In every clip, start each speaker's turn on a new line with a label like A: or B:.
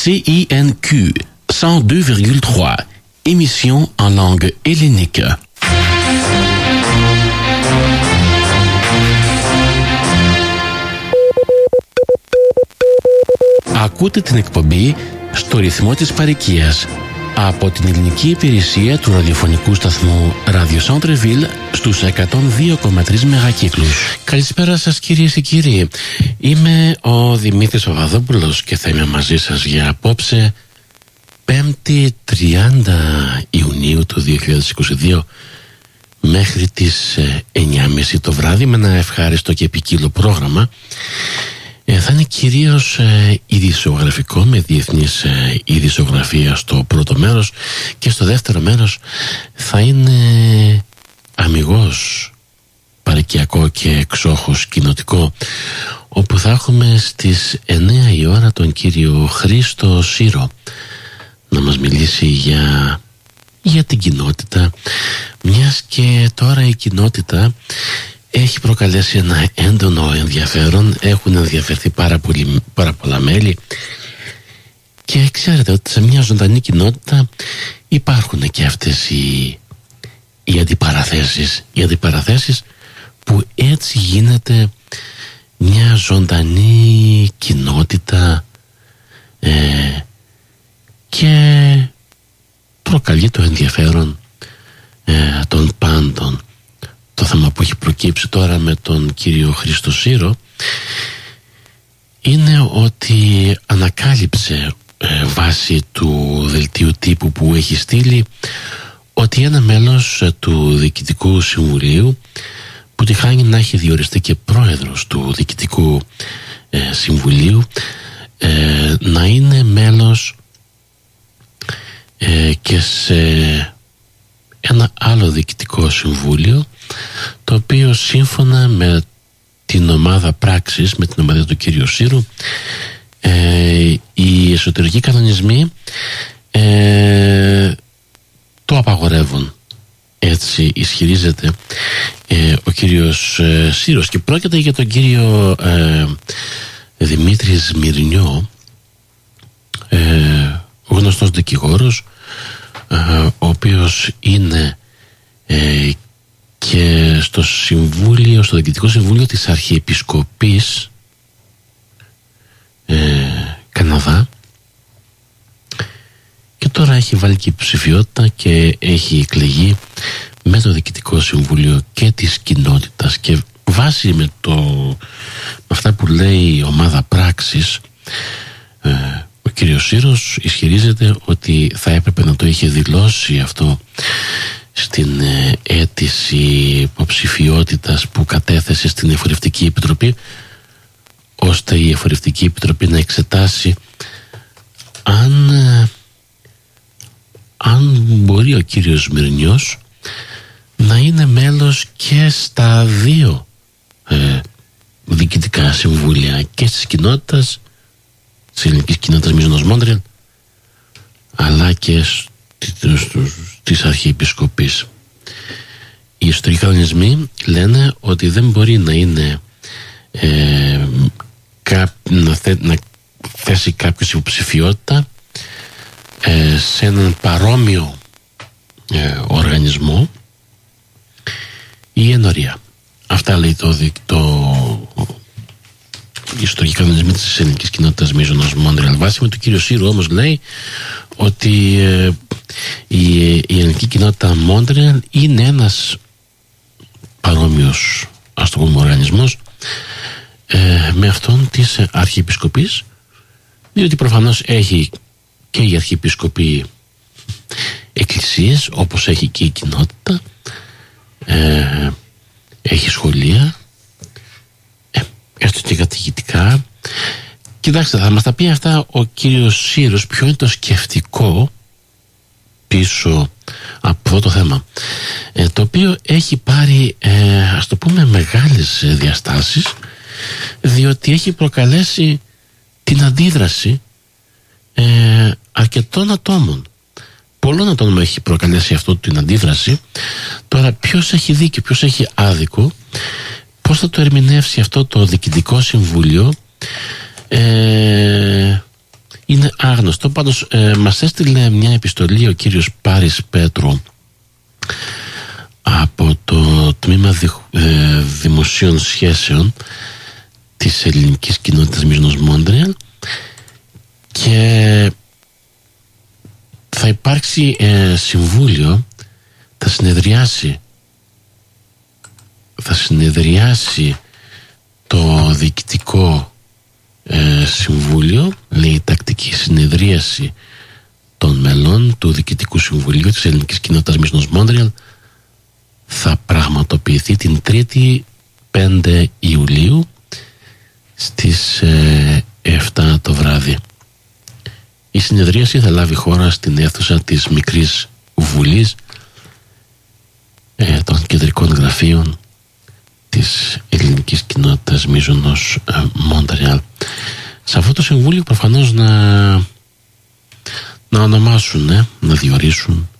A: CINQ 102,3, émission en langue hellénique. Ακούτε την εκπομπή στο ρυθμό της παροικίας από την ελληνική υπηρεσία του ραδιοφωνικού σταθμού Radio Centre-Ville στους 102,3 μεγακύκλους. Καλησπέρα σας κυρίες και κύριοι. Είμαι ο Δημήτρης Παπαδόπουλος και θα είμαι μαζί σας για απόψε 5η 30 Ιουνίου του 2022 μέχρι τις 9.30 το βράδυ με ένα ευχάριστο και ποικίλο πρόγραμμα. Θα είναι κυρίως ειδησιογραφικό με διεθνής ειδησιογραφία στο πρώτο μέρος και στο δεύτερο μέρος θα είναι αμιγώς παροικιακό και εξόχως κοινοτικό, όπου θα έχουμε στις 9 η ώρα τον κύριο Χρήστο Σύρο να μας μιλήσει για την κοινότητα, μιας και τώρα η κοινότητα έχει προκαλέσει ένα έντονο ενδιαφέρον. Έχουν ενδιαφερθεί πάρα πολλά μέλη και ξέρετε ότι σε μια ζωντανή κοινότητα υπάρχουν και αυτές οι αντιπαραθέσεις που έτσι γίνεται μια ζωντανή κοινότητα και προκαλεί το ενδιαφέρον των πάντων. Το θέμα που έχει προκύψει τώρα με τον κύριο Χρήστο Σύρο είναι ότι ανακάλυψε βάσει του δελτίου τύπου που έχει στείλει ότι ένα μέλος του Διοικητικού Συμβουλίου, που τυχάνει να έχει διοριστεί και πρόεδρος του Διοικητικού Συμβουλίου, να είναι μέλος και σε ένα άλλο Διοικητικό Συμβούλιο, το οποίο σύμφωνα με την ομάδα πράξης, με την ομάδα του κύριου Σύρου, οι εσωτερικοί κανονισμοί το απαγορεύουν. Έτσι ισχυρίζεται ο κύριος Σύρος, και πρόκειται για τον κύριο Δημήτρη Σμυρνιό, γνωστός δικηγόρος, ο οποίος είναι και στο Διοικητικό Συμβούλιο της Αρχιεπισκοπής Καναδά, και τώρα έχει βάλει και υποψηφιότητα και έχει εκλεγεί με το Διοικητικό Συμβούλιο και της κοινότητας. Και βάσει με αυτά που λέει η ομάδα πράξης, ο κύριος Σύρος ισχυρίζεται ότι θα έπρεπε να το είχε δηλώσει αυτό στην αίτηση υποψηφιότητας που κατέθεσε στην Εφορευτική Επιτροπή, ώστε η Εφορευτική Επιτροπή να εξετάσει αν μπορεί ο κύριος Σμυρνιός να είναι μέλος και στα δύο διοικητικά συμβούλια, και της κοινότητας, της ελληνικής κοινότητας Μίζωνος Μόντρελ, αλλά και της Αρχιεπισκοπής. Οι ιστορικοί κανονισμοί λένε ότι δεν μπορεί να είναι να θέσει κάποιος υποψηφιότητα σε έναν παρόμοιο οργανισμό ή ενορία. Αυτά λέει οι ιστορικοί κανονισμοί της ελληνικής κοινότητας Μίζωνος Μόντρελ. Βάσει με τον κύριο Σύρου όμως λέει ότι η ελληνική κοινότητα Μόντρελ είναι ένας παρόμοιος, ας το πούμε, οργανισμός με αυτόν της Αρχιεπισκοπής, διότι προφανώς έχει και η Αρχιεπισκοπή εκκλησίες, όπως έχει και η κοινότητα, έχει σχολεία, έστω και καθηγητικά. Κοιτάξτε, θα μας τα πει αυτά ο κύριος Σύρος, ποιο είναι το σκεφτικό πίσω από αυτό το θέμα, το οποίο έχει πάρει, ας το πούμε, μεγάλες διαστάσεις, διότι έχει προκαλέσει την αντίδραση αρκετών ατόμων. Πολλών ατόμων έχει προκαλέσει αυτό την αντίδραση. Τώρα ποιος έχει δίκιο, ποιος έχει άδικο, πώς θα το ερμηνεύσει αυτό το Διοικητικό Συμβούλιο, είναι άγνωστο. Πάντως μας έστειλε μια επιστολή ο κύριος Πάρης Πέτρου από το τμήμα δημοσίων σχέσεων της ελληνικής κοινότητας Μίζωνος Μόντρεαλ, και θα υπάρξει συμβούλιο, θα συνεδριάσει το διοικητικό συμβούλιο, λέει η τακτική συνεδρίαση των μελών του Διοικητικού Συμβουλίου της Ελληνικής Κοινότητας Μίζωνος Μόντρεαλ θα πραγματοποιηθεί την 3η 5 Ιουλίου στις 7 το βράδυ. Η συνεδρίαση θα λάβει χώρα στην αίθουσα της Μικρής Βουλής των κεντρικών γραφείων της Ελληνικής Κοινότητας Μίζωνος Μόντρεαλ. Σε αυτό το συμβούλιο προφανώς να ονομάσουν, να διορίσουν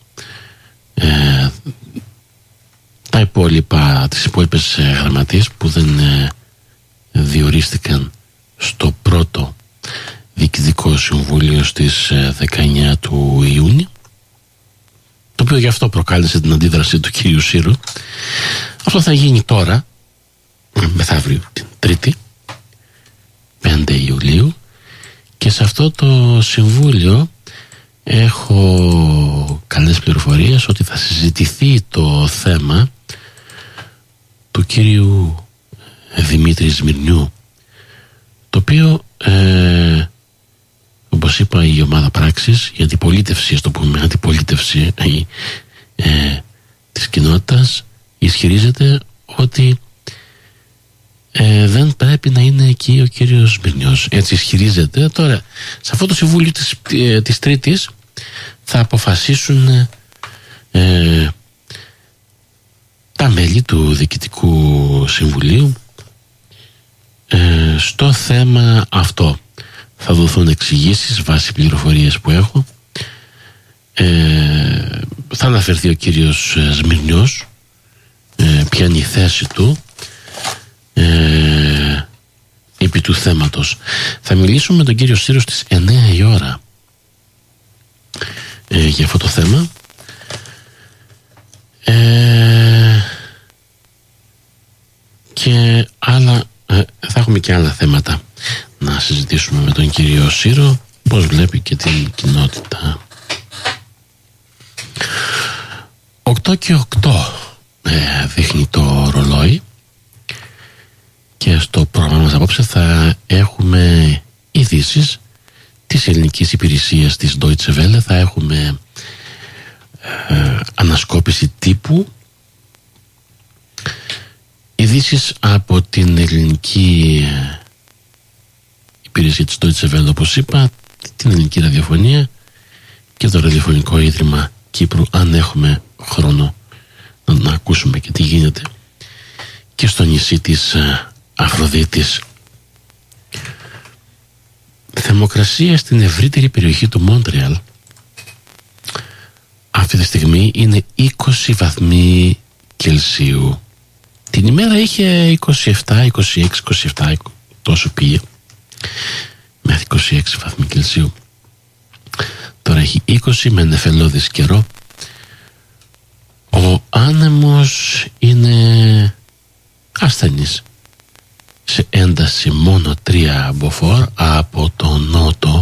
A: τις υπόλοιπες γραμματείες που δεν διορίστηκαν στο πρώτο διοικητικό συμβούλιο στις 19 του Ιούνιου, το οποίο γι' αυτό προκάλεσε την αντίδραση του κυρίου Σύρου. Αυτό θα γίνει τώρα, μεθαύριο, την 3η 5 Ιουλίου, και σε αυτό το συμβούλιο έχω καλές πληροφορίες ότι θα συζητηθεί το θέμα του κύριου Δημήτρη Σμυρνιού, το οποίο όπως είπα, η ομάδα πράξης, η αντιπολίτευση, ας το πούμε, αντιπολίτευση της κοινότητας, ισχυρίζεται ότι δεν πρέπει να είναι εκεί ο κύριος Σμυρνιός. Έτσι ισχυρίζεται. Τώρα, σε αυτό το συμβούλιο της Τρίτης θα αποφασίσουν τα μέλη του Διοικητικού Συμβουλίου στο θέμα αυτό. Θα δοθούν εξηγήσεις βάσει πληροφορίες που έχω. Θα αναφερθεί ο κύριος Σμυρνιός, ποια είναι η θέση του επί του θέματος. Θα μιλήσουμε με τον κύριο Σύρο στις 9 η ώρα για αυτό το θέμα. Και θα έχουμε και άλλα θέματα να συζητήσουμε με τον κύριο Σύρο, πώς βλέπει και την κοινότητα. 8 και 8 δείχνει το ρολόι, και στο πρόγραμμα μας απόψε θα έχουμε ειδήσεις της ελληνικής υπηρεσίας της Deutsche Welle. Θα έχουμε ανασκόπηση τύπου, ειδήσεις από την ελληνική υπηρεσία της Deutsche Welle, όπως είπα, την ελληνική ραδιοφωνία και το ραδιοφωνικό ίδρυμα Κύπρου, αν έχουμε χρόνο να ακούσουμε και τι γίνεται και στο νησί της Αφροδίτης. Θερμοκρασία στην ευρύτερη περιοχή του Μόντρεαλ αυτή τη στιγμή είναι 20 βαθμοί Κελσίου. Την ημέρα είχε 27, 26, 27, τόσο πήγε, μέχρι 26 βαθμοί Κελσίου. Τώρα έχει 20 με νεφελώδης καιρό. Ο άνεμος είναι ασθενής, σε ένταση μόνο 3 μποφόρ από το νότο,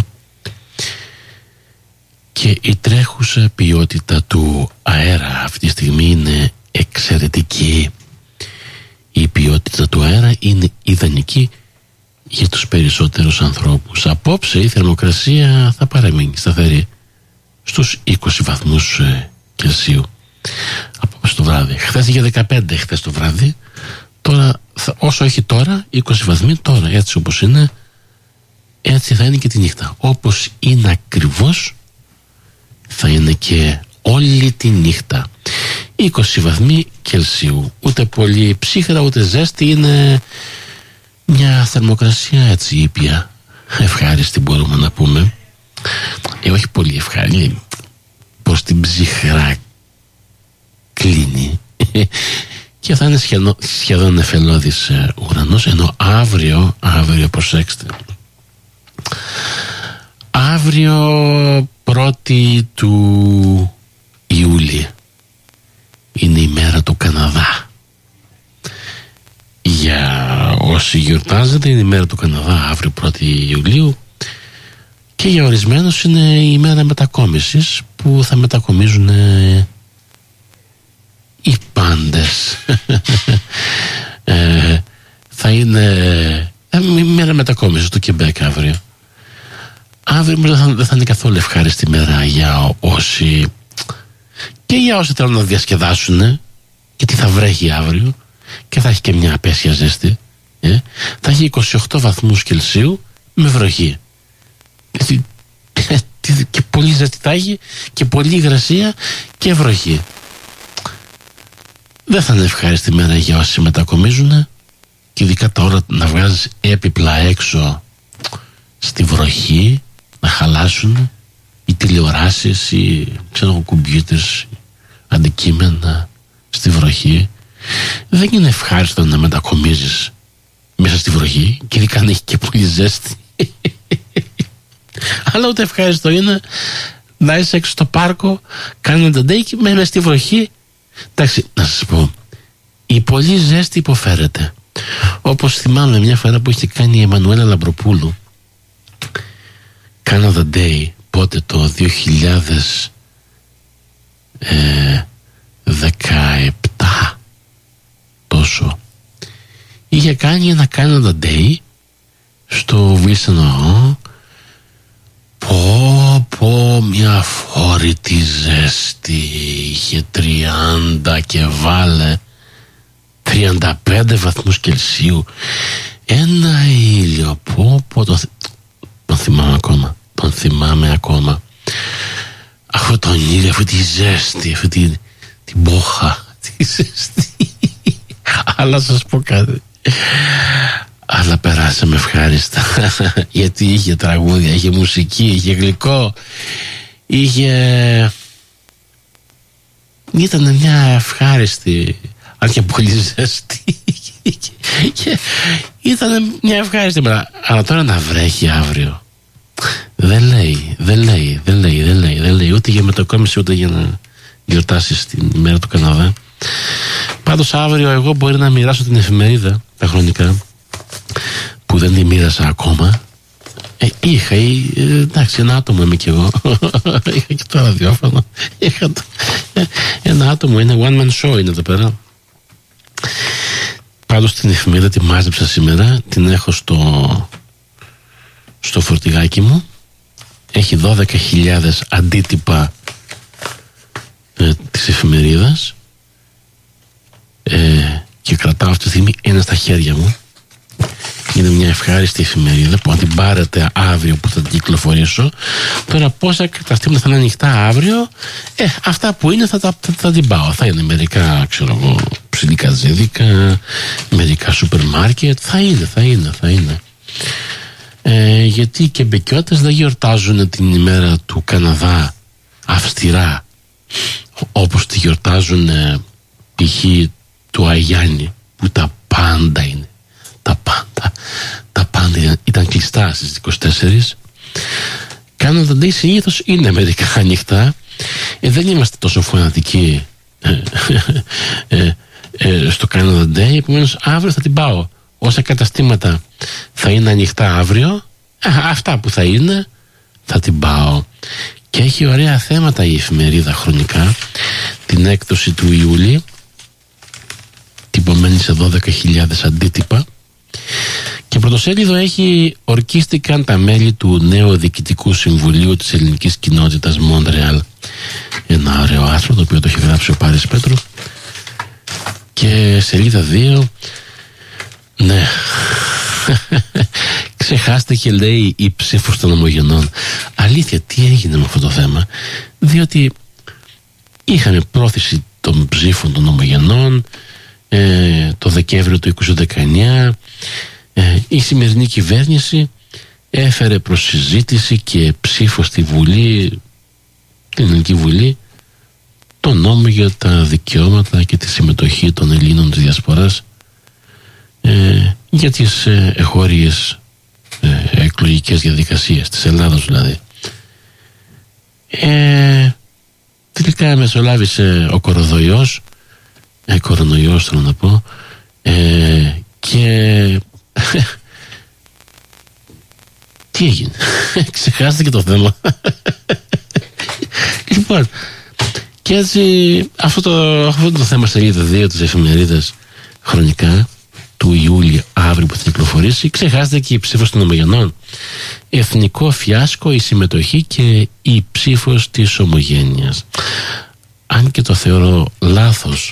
A: και η τρέχουσα ποιότητα του αέρα αυτή τη στιγμή είναι εξαιρετική. Η ποιότητα του αέρα είναι ιδανική για τους περισσότερους ανθρώπους. Απόψε η θερμοκρασία θα παραμείνει σταθερή στους 20 βαθμούς Κελσίου απόψε το βράδυ. Χθες είχε 15 χθες το βράδυ. Τώρα, όσο έχει τώρα, 20 βαθμοί τώρα, έτσι όπως είναι, έτσι θα είναι και τη νύχτα. Όπως είναι ακριβώς θα είναι και όλη τη νύχτα. 20 βαθμοί Κελσίου. Ούτε πολύ ψύχρα ούτε ζέστη. Είναι μια θερμοκρασία έτσι ήπια, ευχάριστη μπορούμε να πούμε. Όχι πολύ ευχάριστη, πως την ψυχρά κλείνει. Και θα είναι σχεδόν νεφελώδης ουρανός. Ενώ αύριο προσέξτε, Αύριο 1η του Ιούλη είναι η μέρα του Καναδά. Για όσοι γιορτάζετε είναι η μέρα του Καναδά αύριο 1η Ιουλίου, και για ορισμένους είναι η μέρα μετακόμισης που θα μετακομίζουν οι πάντες. Θα είναι η μέρα μετακόμισης του Κεμπέκ αύριο. Αύριο δεν θα είναι καθόλου ευχάριστη μέρα για όσοι, και για όσοι θέλουν να διασκεδάσουν, γιατί θα βρέχει αύριο και θα έχει και μια απέσια ζέστη. Θα έχει 28 βαθμούς Κελσίου με βροχή. Και πολύ ζέστη θα έχει και πολύ υγρασία και βροχή. Δεν θα είναι ευχάριστη μέρα για όσοι μετακομίζουν, και ειδικά τώρα να βγάζεις έπιπλα έξω στη βροχή, να χαλάσουν οι τηλεοράσεις ή κομπιούτερς, αντικείμενα στη βροχή. Δεν είναι ευχάριστο να μετακομίζεις μέσα στη βροχή, και ειδικά αν έχει και πολύ ζέστη. Αλλά ούτε ευχάριστο είναι να είσαι έξω στο πάρκο κάνοντας ντέικι μέσα στη βροχή. Εντάξει, να σας πω, η πολύ ζέστη υποφέρεται. Όπως θυμάμαι μια φορά που είχε κάνει η Εμμανουέλα Λαμπροπούλου Canada Day, πότε, το 2017 τόσο, είχε κάνει ένα Canada Day στο Wilson. Πω μια φόρητη ζέστη, είχε 30 και βάλε 35 βαθμούς Κελσίου, ένα ήλιο. Τον θυμάμαι ακόμα αυτό τον ήλιο, αυτή τη ζέστη, αυτή την μπόχα τη ζέστη. Αλλά σας πω κάτι, αλλά περάσαμε ευχάριστα, γιατί είχε τραγούδια, είχε μουσική, είχε γλυκό, ήταν μια ευχάριστη, αν και πολύ ζέστη, ήταν μια ευχάριστη μέρα. Αλλά τώρα να βρέχει αύριο, δεν λέει ούτε για μετακόμιση ούτε για να γιορτάσεις την ημέρα του Καναδά. Πάντως αύριο εγώ μπορεί να μοιράσω την εφημερίδα, τα χρονικά, που δεν τη μοίρασα ακόμα. Είχα, εντάξει, ένα άτομο είμαι κι εγώ. Είχα και το ραδιόφωνο. Ένα άτομο, είναι one man show είναι εδώ πέρα. Πάντως την εφημερίδα τη μάζεψα σήμερα, την έχω στο φορτηγάκι μου. Έχει 12.000 αντίτυπα της εφημερίδας, και κρατάω αυτή τη στιγμή ένα στα χέρια μου. Είναι μια ευχάριστη εφημερίδα που αν την πάρετε αύριο που θα την κυκλοφορήσω. Τώρα πόσα καταστήματα θα είναι ανοιχτά αύριο, αυτά που είναι θα την πάω. Θα είναι μερικά, ξέρω εγώ, ψηλικά ζέδικα, μερικά σούπερ μάρκετ. Θα είναι. Γιατί οι Κεμπεκιώτες δεν γιορτάζουν την ημέρα του Καναδά αυστηρά, όπως τη γιορτάζουν π.χ. του Αγιάννη, που τα πάντα είναι. Τα πάντα ήταν κλειστά στις 24. Canada Day συνήθως είναι μερικά ανοιχτά. Δεν είμαστε τόσο φανατικοί στο Canada Day. Επομένως αύριο θα την πάω. Όσα καταστήματα θα είναι ανοιχτά αύριο, αυτά που θα είναι θα την πάω. Και έχει ωραία θέματα η εφημερίδα χρονικά. Την έκδοση του Ιούλη, τυπωμένη σε 12.000 αντίτυπα. Και πρωτοσέλιδο έχει «Ορκίστηκαν τα μέλη του νέου Διοικητικού Συμβουλίου της Ελληνικής Κοινότητας Μόντρεαλ». Ένα ωραίο άρθρο το οποίο το έχει γράψει ο Πάρης Πέτρου. Και σελίδα 2, ναι, ξεχάστηκε, λέει, η ψήφος των ομογενών. Αλήθεια, τι έγινε με αυτό το θέμα? Διότι είχαμε πρόθεση των ψήφων των ομογενών το Δεκέμβριο του 2019. Η σημερινή κυβέρνηση έφερε προς συζήτηση και ψήφο στη Βουλή, την Ελληνική Βουλή, το νόμο για τα δικαιώματα και τη συμμετοχή των Ελλήνων της Διασποράς για τις εγχώριες εκλογικές διαδικασίες της Ελλάδος, δηλαδή Τελικά μεσολάβησε ο κορονοϊός, κορονοϊός θέλω να πω, και τι έγινε? Ξεχάστηκε το θέμα. Λοιπόν, και έτσι αυτό το θέμα σελίδα 2 της εφημερίδας Χρονικά του Ιούλιο, αύριο που θα κυκλοφορήσει, ξεχάσετε και η ψήφος των Ομογενών. Εθνικό φιάσκο η συμμετοχή και η ψήφος της Ομογένειας. Αν και το θεωρώ λάθος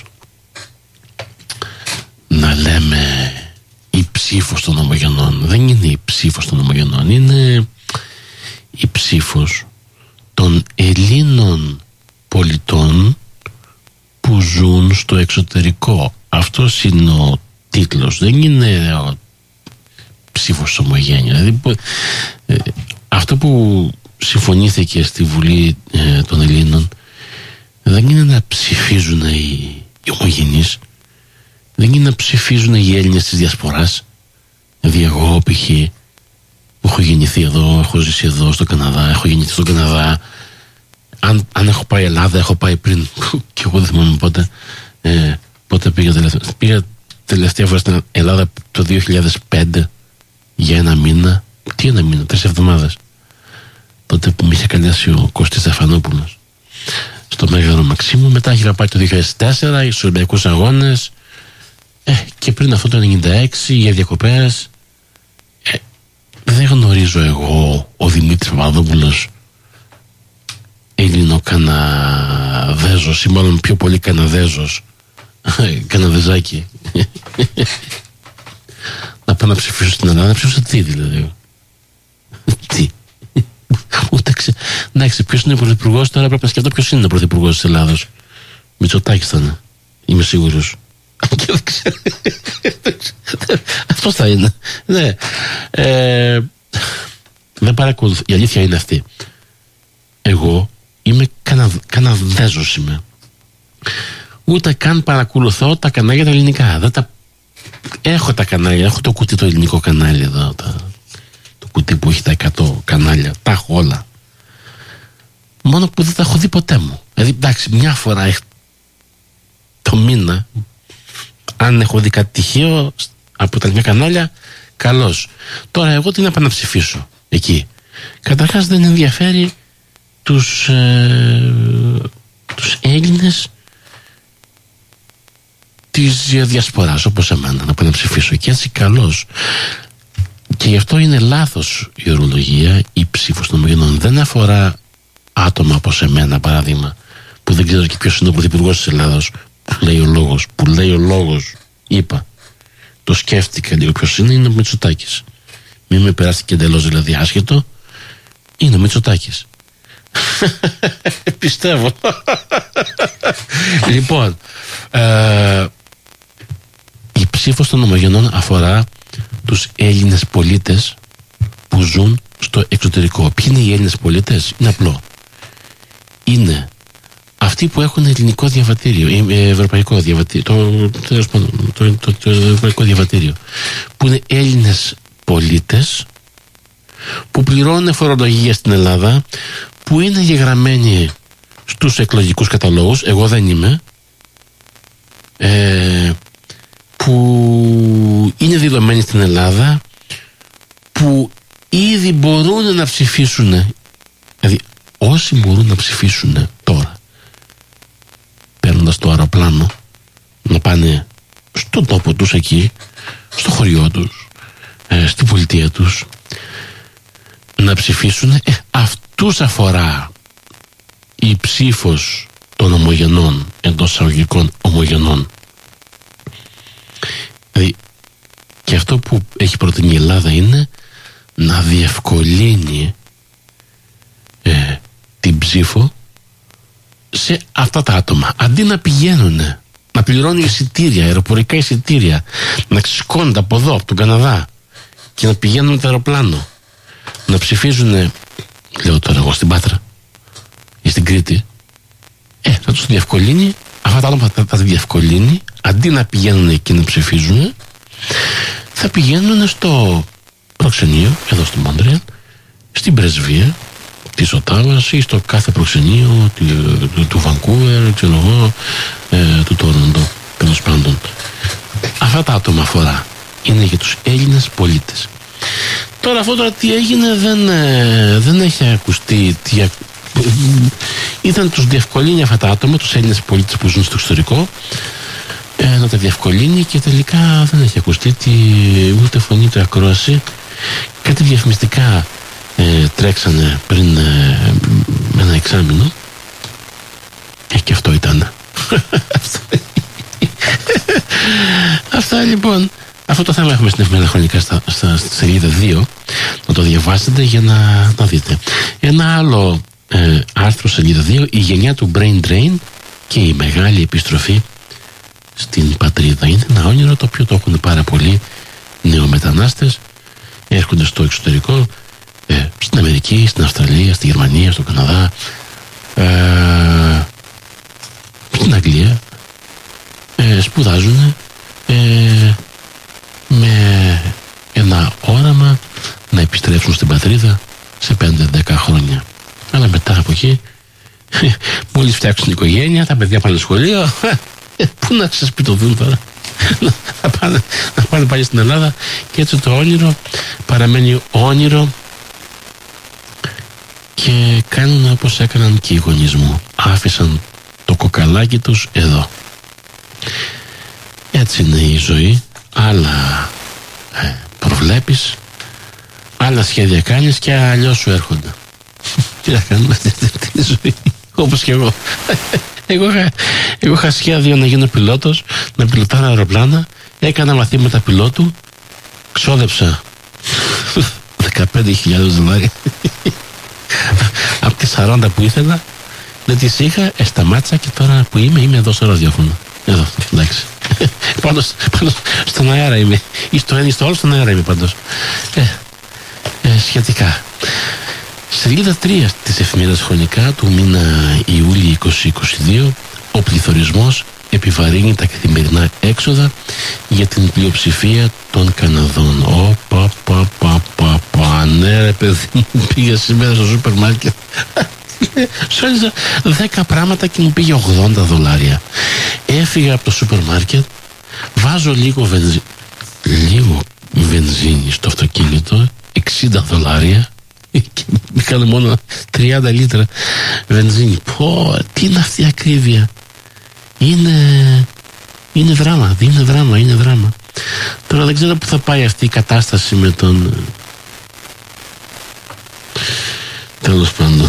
A: να λέμε η ψήφος των Ομογενών, δεν είναι η ψήφος των Ομογενών, είναι η ψήφος των Ελλήνων πολιτών που ζουν στο εξωτερικό. Αυτός είναι ο τίτλος, δεν είναι ο ψήφος Ομογένεια. Δηλαδή, αυτό που συμφωνήθηκε στη Βουλή των Ελλήνων δεν είναι να ψηφίζουν οι ομογενείς, δεν είναι να ψηφίζουν οι Έλληνες της Διασποράς. Δηλαδή εγώ π.χ. που έχω γεννηθεί εδώ, έχω ζήσει εδώ στο Καναδά, έχω γεννηθεί στον Καναδά, αν έχω πάει Ελλάδα, έχω πάει πριν και εγώ δεν θυμάμαι πότε πήγα τελευταία φορά στην Ελλάδα το 2005 για ένα μήνα. Τι ένα μήνα, 3 εβδομάδες, τότε που με είχε καλέσει ο Κώστης Στεφανόπουλος στο Μέγαρο Μαξίμου. Μετά είχα πάει το 2004 στους Ολυμπιακούς Αγώνες, και πριν αυτό το 96 για διακοπές. Δεν γνωρίζω εγώ ο Δημήτρης Παπαδόπουλος Έλληνο Καναδέζος, ή μάλλον πιο πολύ Καναδέζος, Καναδεζάκι, να πάω να ψηφίσω στην Ελλάδα. Να ψηφίσω τι δηλαδή? Τι? Ούτε εντάξει, ποιος είναι ο πρωθυπουργός τώρα? Πρέπει να σκεφτώ ποιος είναι ο πρωθυπουργός της Ελλάδος. Μητσοτάκης θα είναι, είμαι σίγουρος. Και δεν ξέρω. Αυτός θα είναι. Ναι. Δεν παρακολουθώ. Η αλήθεια είναι αυτή. Εγώ είμαι Καναδέζος είμαι. Ούτε καν παρακολουθώ τα κανάλια τα ελληνικά. Έχω τα κανάλια, έχω το κουτί, το ελληνικό κανάλι εδώ, το κουτί που έχει τα 100 κανάλια. Τα έχω όλα. Μόνο που δεν τα έχω δει ποτέ μου. Δηλαδή εντάξει, μια φορά το μήνα, αν έχω δει κάτι τυχαίο από τα ελληνικά κανάλια, καλώς. Τώρα εγώ τι να πάω να ψηφίσω εκεί? Καταρχάς δεν ενδιαφέρει τους Έλληνες της Διασποράς όπως εμένα να πάω να ψηφίσω, και έτσι καλώς. Και γι' αυτό είναι λάθος η ορολογία. Η ψήφος των Ομογενών δεν αφορά άτομα όπως εμένα, παράδειγμα, που δεν ξέρω και ποιος είναι ο πρωθυπουργός της Ελλάδος, που λέει ο λόγος, είπα, το σκέφτηκα λίγο ποιος είναι ο Μητσοτάκης. Μην με περάστηκε εντελώς δηλαδή άσχετο, είναι ο Μητσοτάκης. Πιστεύω. Λοιπόν, η ψήφος των Ομογενών αφορά τους Έλληνες πολίτες που ζουν στο εξωτερικό. Ποιοι είναι οι Έλληνες πολίτες? Είναι απλό. Είναι αυτοί που έχουν ελληνικό διαβατήριο, ευρωπαϊκό διαβατήριο, το ευρωπαϊκό διαβατήριο, που είναι Έλληνες πολίτες, που πληρώνουν φορολογία στην Ελλάδα, που είναι γεγραμμένοι στους εκλογικούς καταλόγους. Εγώ δεν είμαι. Που είναι δηλωμένοι στην Ελλάδα, που ήδη μπορούν να ψηφίσουν. Δηλαδή όσοι μπορούν να ψηφίσουν τώρα, παίρνοντας το αεροπλάνο να πάνε στον τόπο τους εκεί, στο χωριό τους, στη πολιτεία τους, να ψηφίσουν, αυτούς αφορά η ψήφος των Ομογενών, εντός εισαγωγικών Ομογενών. Δηλαδή, και αυτό που έχει προτείνει η Ελλάδα είναι να διευκολύνει την ψήφο σε αυτά τα άτομα. Αντί να πηγαίνουν, να πληρώνουν εισιτήρια, αεροπορικά εισιτήρια, να ξεσκώνται από εδώ, από τον Καναδά, και να πηγαίνουν με το αεροπλάνο, να ψηφίζουν, λέω τώρα εγώ, στην Πάτρα ή στην Κρήτη, θα τους διευκολύνει, αυτά τα άτομα θα διευκολύνει, αντί να πηγαίνουν εκεί να ψηφίζουν, θα πηγαίνουν στο προξενείο, εδώ στο Μόντρεαλ, στην πρεσβεία, της Οτάβας ή στο κάθε προξενείο του Βανκούβερ, ξέρω εγώ, του Τόροντο, τέλος πάντων. Αυτά τα άτομα αφορά. Είναι για τους Έλληνες πολίτες. Τώρα αυτό τώρα τι έγινε δεν έχει ακουστεί. Ήταν τους διευκολύνει αυτά τα άτομα, τους Έλληνες πολίτες που ζουν στο εξωτερικό, να τα διευκολύνει, και τελικά δεν έχει ακουστεί ούτε φωνή ούτε ακρόαση. Κάτι διαφημιστικά τρέξανε πριν ένα εξάμηνο, και αυτό ήταν. Αυτά λοιπόν. Αυτό το θέμα έχουμε στην εφημερίδα Χρονικά στα σελίδα 2. Να το διαβάσετε για να δείτε. Ένα άλλο άρθρο σελίδα 2, η γενιά του brain drain και η μεγάλη επιστροφή στην πατρίδα. Είναι ένα όνειρο το οποίο το έχουν πάρα πολλοί νεομετανάστες. Έρχονται στο εξωτερικό, στην Αμερική, στην Αυστραλία, στη Γερμανία, στο Καναδά, στην Αγγλία, σπουδάζουν με ένα όραμα να επιστρέψουν στην πατρίδα σε 5-10 χρόνια. Αλλά μετά από εκεί, μόλις φτιάξουν οικογένεια, τα παιδιά πάνε σχολείο, πού να σας πιτωθούν τώρα, να πάνε πάλι στην Ελλάδα, και έτσι το όνειρο παραμένει όνειρο, και κάνουν όπως έκαναν και οι γονείς μου. Άφησαν το κοκαλάκι τους εδώ. Έτσι είναι η ζωή. Άλλα προβλέπεις, άλλα σχέδια κάνεις, και αλλιώς σου έρχονται. Τι να κάνουμε αυτή τη ζωή, όπως και εγώ. Εγώ είχα σχέδιο να γίνω πιλότος, να πιλωτάρω αεροπλάνα. Έκανα μαθήματα πιλότου, ξόδεψα $15,000 από τις 40 που ήθελα, δεν τις είχα, σταμάτησα, και τώρα που είμαι εδώ στο ραδιόφωνο. Εδώ, εντάξει. Πάνω στον αέρα είμαι, ή στο ένα ή στο άλλο, στον αέρα είμαι πάντως. Σχετικά. Σελίδα 3 της εφημερίδας Χρονικά του μήνα Ιούλη 2022. Ο πληθωρισμός επιβαρύνει τα καθημερινά έξοδα για την πλειοψηφία των Καναδών. Ναι ρε παιδί μου, πήγα σήμερα στο σούπερ μάρκετ, σώριζα 10 πράγματα και μου πήγε $80. Έφυγα από το σούπερ μάρκετ, βάζω λίγο βενζίνη στο αυτοκίνητο, $60, και μπήκανε μόνο 30 λίτρα βενζίνη. Τι είναι αυτή η ακρίβεια. Είναι δράμα. Τώρα δεν ξέρω που θα πάει αυτή η κατάσταση με τον, τέλος πάντων,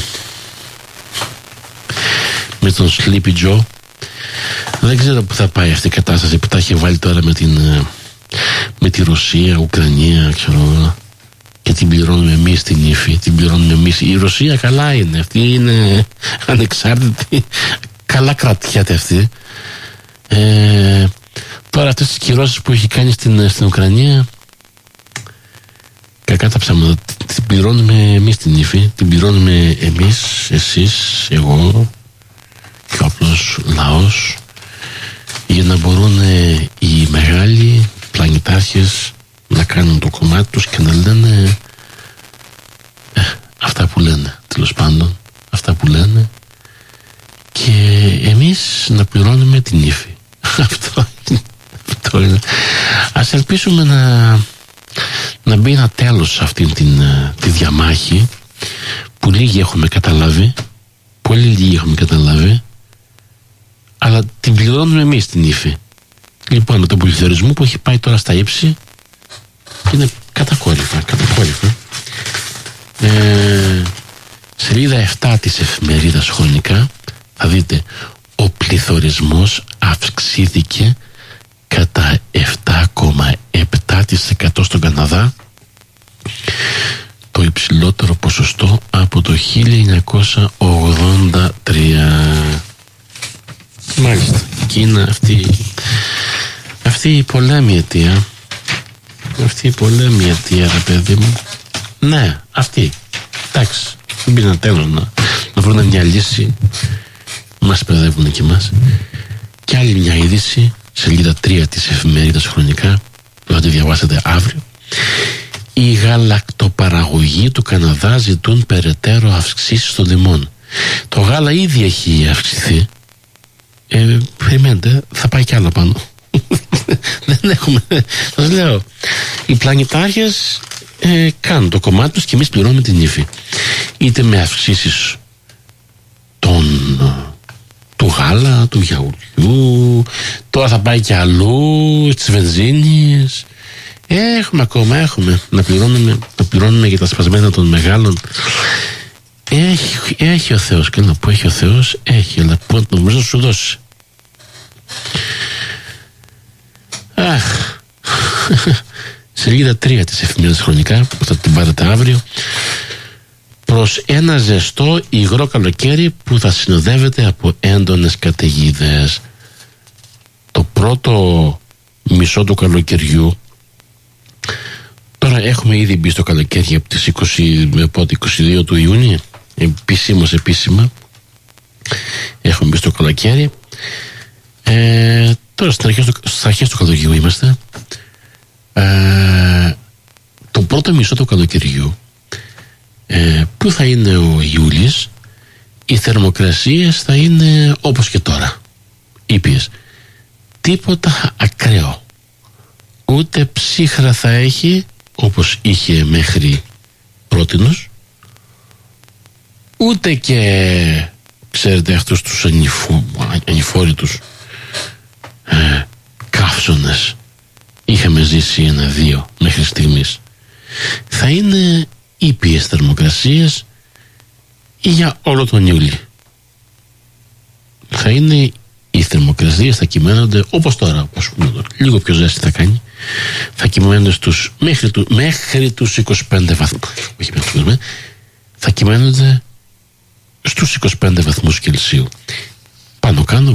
A: με τον Sleepy Joe. Δεν ξέρω που θα πάει αυτή η κατάσταση που τα έχει βάλει τώρα με τη Ρωσία, Ουκρανία, ξέρω, και την πληρώνουμε εμείς την ύφη, την πληρώνουμε εμείς. Η Ρωσία καλά είναι, αυτή είναι ανεξάρτητη, καλά κρατιάται αυτή. Τώρα αυτές τις κυρώσεις που έχει κάνει στην Ουκρανία, κακά τα ψάματα, την πληρώνουμε εμείς την ύφη, την πληρώνουμε εμείς, εσείς, εγώ και ο απλός λαός, για να μπορούν οι μεγάλοι πλανητάρχες να κάνουν το κομμάτι τους και να λένε αυτά που λένε, τέλος πάντων, αυτά που λένε, και εμείς να πληρώνουμε την ύφη. Αυτό είναι. Ας ελπίσουμε να μπει ένα τέλος σε αυτήν τη διαμάχη που λίγοι έχουμε καταλάβει, πολύ λίγοι έχουμε καταλάβει, αλλά την πληρώνουμε εμείς την ύφη. Λοιπόν, με τον πληθωρισμό που έχει πάει τώρα στα ύψη, είναι κατακόρυφα. Σελίδα 7 της εφημερίδας Χρονικά θα δείτε, ο πληθωρισμός αυξήθηκε κατά 7,7% στον Καναδά, το υψηλότερο ποσοστό από το 1983. Μάλιστα, και είναι αυτή η πολέμη αιτία. Αυτή η πολέμη αιτία, ρε παιδί μου. Ναι, αυτή. Εντάξει, δεν πει ένα τέλος να βρουν μια λύση. Μας παιδεύουν και εμάς. Και άλλη μια είδηση, σελίδα 3 της εφημερίδας Χρονικά, θα τη διαβάσετε αύριο. Η γαλακτοπαραγωγή παραγωγοί του Καναδά ζητούν περαιτέρω αυξήσεις των τιμών. Το γάλα ήδη έχει αυξηθεί. Περιμένετε, θα πάει κι άλλο πάνω. Δεν έχουμε. Σας λέω, οι πλανητάρχες κάνουν το κομμάτι τους και εμείς πληρώνουμε την ύφη. Είτε με αυξήσεις του γάλα, του γιαουριού, τώρα θα πάει κι αλλού, της βενζίνης. Έχουμε να πληρώνουμε για τα σπασμένα των μεγάλων. Έχει ο Θεός, και να πω έχει ο Θεός, έχει, αλλά πού νομίζω να σου δώσει. Σελίδα 3 της εφημερίδας Χρονικά, που θα την πάρετε αύριο. Προς ένα ζεστό υγρό καλοκαίρι που θα συνοδεύεται από έντονες καταιγίδες. Το πρώτο μισό του καλοκαιριού, τώρα έχουμε ήδη μπει στο καλοκαίρι από τις 22 του Ιούνιου, επίσημα έχουμε μπει στο καλοκαίρι. Τώρα στις αρχές του καλοκαιριού είμαστε. Το πρώτο μισό του καλοκαιριού, που θα είναι ο Ιούλης, οι θερμοκρασίες θα είναι όπως και τώρα, ήπιες. Τίποτα ακραίο, ούτε ψύχρα θα έχει όπως είχε μέχρι πρότινος, ούτε και ξέρετε αυτούς τους ανηφόρητους καύσονες. Είχαμε ζήσει 1-2 μέχρι στιγμής. Θα είναι ήπιες θερμοκρασίες για όλο τον Ιούλιο. Θα είναι οι θερμοκρασίες, θα κυμαίνονται όπως τώρα, λίγο πιο ζέστη θα κάνει. Θα κυμαίνονται μέχρι τους 25 βαθμούς. Όχι μέχρι τους, θα κυμαίνονται στους 25 βαθμούς Κελσίου. Πάνω κάτω,